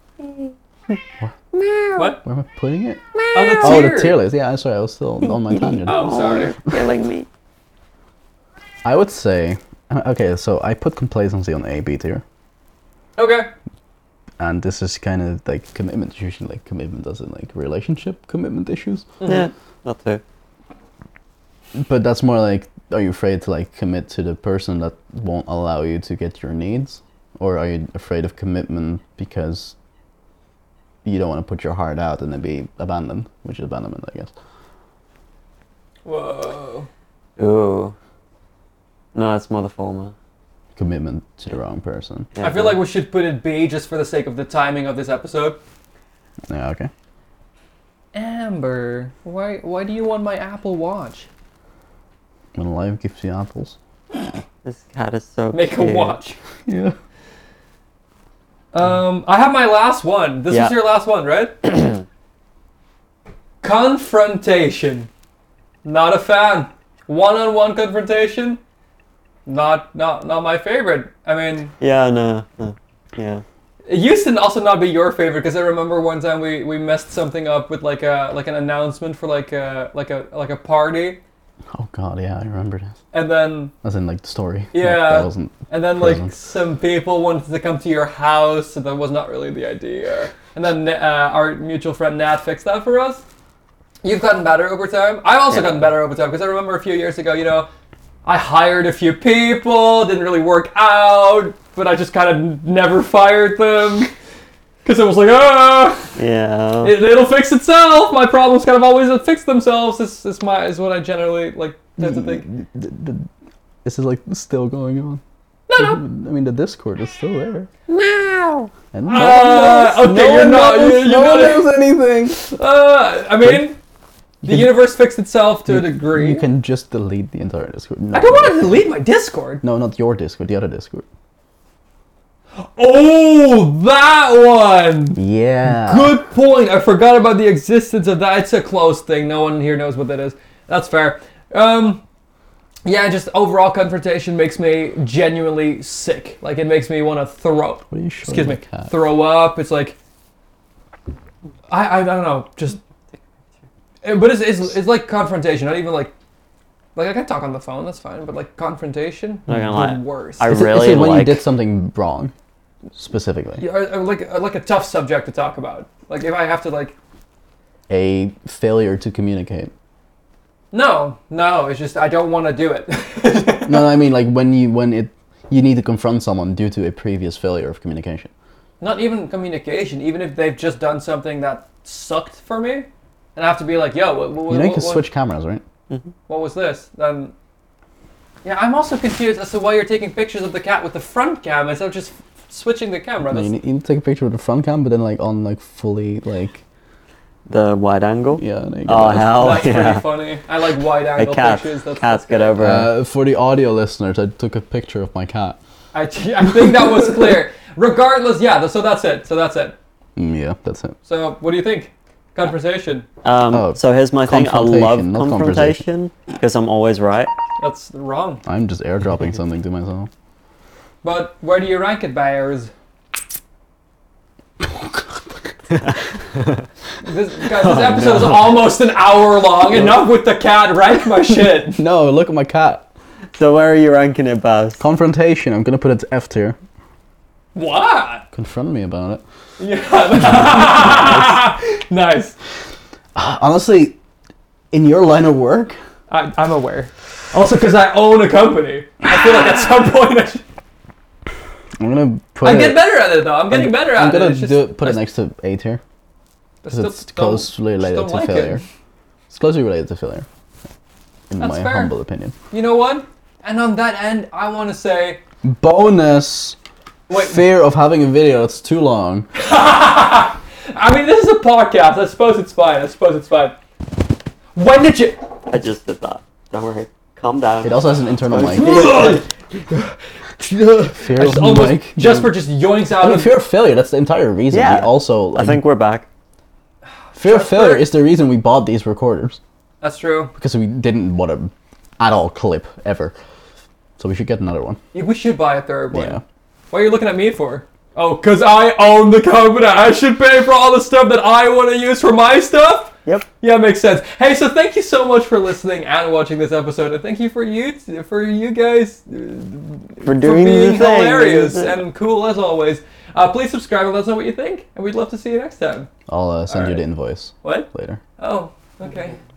S3: What?
S1: where am I putting it?
S3: On the
S1: Oh,
S3: tier.
S1: the tier list. Yeah, I'm sorry, I was still on my tangent.
S3: Oh, sorry.
S2: you're killing me.
S1: I would say, uh, okay, so I put complacency on A B tier,
S3: Okay.
S1: and this is kind of like commitment, usually like commitment as in like relationship commitment issues.
S2: Yeah, that too.
S1: But that's more like, are you afraid to like commit to the person that won't allow you to get your needs, or are you afraid of commitment because you don't want to put your heart out and then be abandoned, which is abandonment, I guess.
S3: Whoa.
S2: Ooh. No, it's more the former.
S1: commitment to the wrong person.
S2: Yeah,
S3: I feel like we should put it B just for the sake of the timing of this episode.
S1: Yeah, okay.
S3: Amber, why why do you want my Apple Watch?
S1: When life gives you apples.
S2: This cat is so
S3: Make
S2: cute.
S3: a watch.
S1: Yeah.
S3: Um, I have my last one. This
S2: Yeah.
S3: is your last one, right? Confrontation. Not a fan. One-on-one confrontation. Not not not my favorite. I mean,
S2: Yeah, no, no. Yeah.
S3: it used to also not be your favorite because I remember one time we, we messed something up with like a like an announcement for like a like a like a party,
S1: Oh god, yeah, I remember this.
S3: and then
S1: As in like the story.
S3: Yeah.
S1: Like, that wasn't.
S3: and then like
S1: Present.
S3: some people wanted to come to your house, and that was not really the idea. And then uh, our mutual friend Nat fixed that for us. You've gotten better over time. I've also
S2: Yeah.
S3: gotten better over time because I remember a few years ago, you know, I hired a few people, didn't really work out, but I just kind of never fired them because it was like, ah,
S2: Yeah.
S3: it, it'll fix itself. My problems kind of always fix themselves. Is is my is what I generally like tend to think.
S1: D- d- This is like still going on.
S3: No, no.
S1: I mean, the Discord is still there.
S2: Meow.
S1: And no
S3: Ah,
S1: one knows.
S3: okay,
S1: no
S3: you're
S1: one
S3: not-
S1: knows,
S3: you-
S1: no
S3: you're
S1: one
S3: not-
S1: knows anything.
S3: Uh, I mean, the
S1: can-
S3: universe fixed itself to a degree.
S1: You can just delete the entire Discord. No,
S3: I don't want to delete my Discord.
S1: No, not your Discord. The other Discord.
S3: Oh, that one.
S1: Yeah.
S3: Good point. I forgot about the existence of that. It's a closed thing. No one here knows what that is. That's fair. Um, yeah, just overall confrontation makes me genuinely sick. Like it makes me want to throw.
S1: What are you showing
S3: Excuse
S1: my
S3: me.
S1: cat?
S3: Throw up. It's like I I, I don't know. Just. eh, But it's, it's it's like confrontation. Not even like. Like I can talk on the phone. That's fine. But like confrontation,
S2: Not gonna
S3: the
S2: lie.
S3: worst.
S2: I
S1: Is it-
S2: really
S1: is it when you
S2: like-
S1: did something wrong, specifically?
S3: Yeah, or- or like or like a tough subject to talk about. Like if I have to like.
S1: A failure to communicate.
S3: No, no, it's just I don't want to do it.
S1: No, no, I mean like when you when it you need to confront someone due to a previous failure of communication.
S3: Not even communication, even if they've just done something that sucked for me, and I have to be like, yo, what, what,
S1: You know you
S3: what,
S1: can
S3: what,
S1: switch cameras, right?
S3: what was this? Then, yeah, I'm also confused as to why you're taking pictures of the cat with the front cam instead of just f- switching the camera.
S1: No,
S3: That's,
S1: you, need, you need to take a picture with the front cam, but then like on like fully like
S2: The wide angle.
S1: yeah. There you go.
S2: Oh hell
S3: that's
S2: yeah.
S3: pretty funny. I like wide
S2: Hey
S3: angle
S2: cats,
S3: pictures. That's,
S2: cats,
S3: that's
S2: get
S3: good.
S2: over it.
S1: Uh, for the audio listeners, I took a picture of my cat.
S3: I, t- I think that was clear. Regardless, yeah. th- So that's it. So that's it.
S1: Mm, yeah, that's it.
S3: So what do you think? Conversation.
S2: Um,
S1: oh,
S2: so here's my thing. I love
S1: confrontation, not
S2: confrontation because I'm always right.
S3: That's wrong.
S1: I'm just airdropping something to myself.
S3: But where do you rank it, Bears? This, guys, this episode is almost an hour long. Enough with the cat. Rank my shit.
S1: No, look at my cat.
S2: So where are you ranking it, Baz?
S1: Confrontation. I'm gonna put it to F tier.
S3: What?
S1: Confront me about it.
S3: Yeah. Nice.
S1: Honestly, in your line of work,
S3: I, I'm aware. Also, because I own a company, I feel like at some point I should.
S1: I'm gonna put
S3: I
S1: it.
S3: get better at it though. I'm getting better at
S1: I'm gonna
S3: it. It's just,
S1: do it, put
S3: I
S1: it next to A tier
S3: I
S1: because
S3: still
S1: it's
S3: don't-
S1: closely
S3: just
S1: related
S3: don't
S1: to
S3: like it.
S1: failure. It's closely related to failure, in
S3: That's
S1: my
S3: fair.
S1: humble opinion.
S3: You know what? And on that end, I want to say,
S1: Bonus.
S3: wait.
S1: Fear of having a video that's too long.
S3: I mean, this is a podcast. I suppose it's fine. I suppose it's fine. When did you?
S2: I just did that. Don't worry. Calm down.
S1: It also has an internal mic. Fear
S3: I
S1: of
S3: just almost
S1: mic.
S3: Jasper just yoinks out.
S1: I mean,
S3: of,
S1: fear of failure. That's the entire reason.
S2: Yeah.
S1: We also
S2: I
S1: like,
S2: think we're back.
S1: fear of
S3: Jasper-
S1: failure is the reason we bought these recorders
S3: That's true.
S1: because we didn't want to at all clip ever. So we should get another one.
S3: Yeah, we should buy a third one.
S1: Yeah.
S3: What are you looking at me for? Oh, because I own the company. I should pay for all the stuff that I want to use for my stuff?
S2: Yep.
S3: Yeah, makes sense. Hey, so thank you so much for listening and watching this episode. And thank you for you for you guys uh,
S2: For
S3: for
S2: doing
S3: being
S2: the thing.
S3: hilarious and cool as always. Uh, please subscribe and let us know what you think. And we'd love to see you next time.
S1: I'll uh, send
S3: All
S1: you the
S3: right.
S1: invoice
S3: What?
S1: later.
S3: Oh, okay.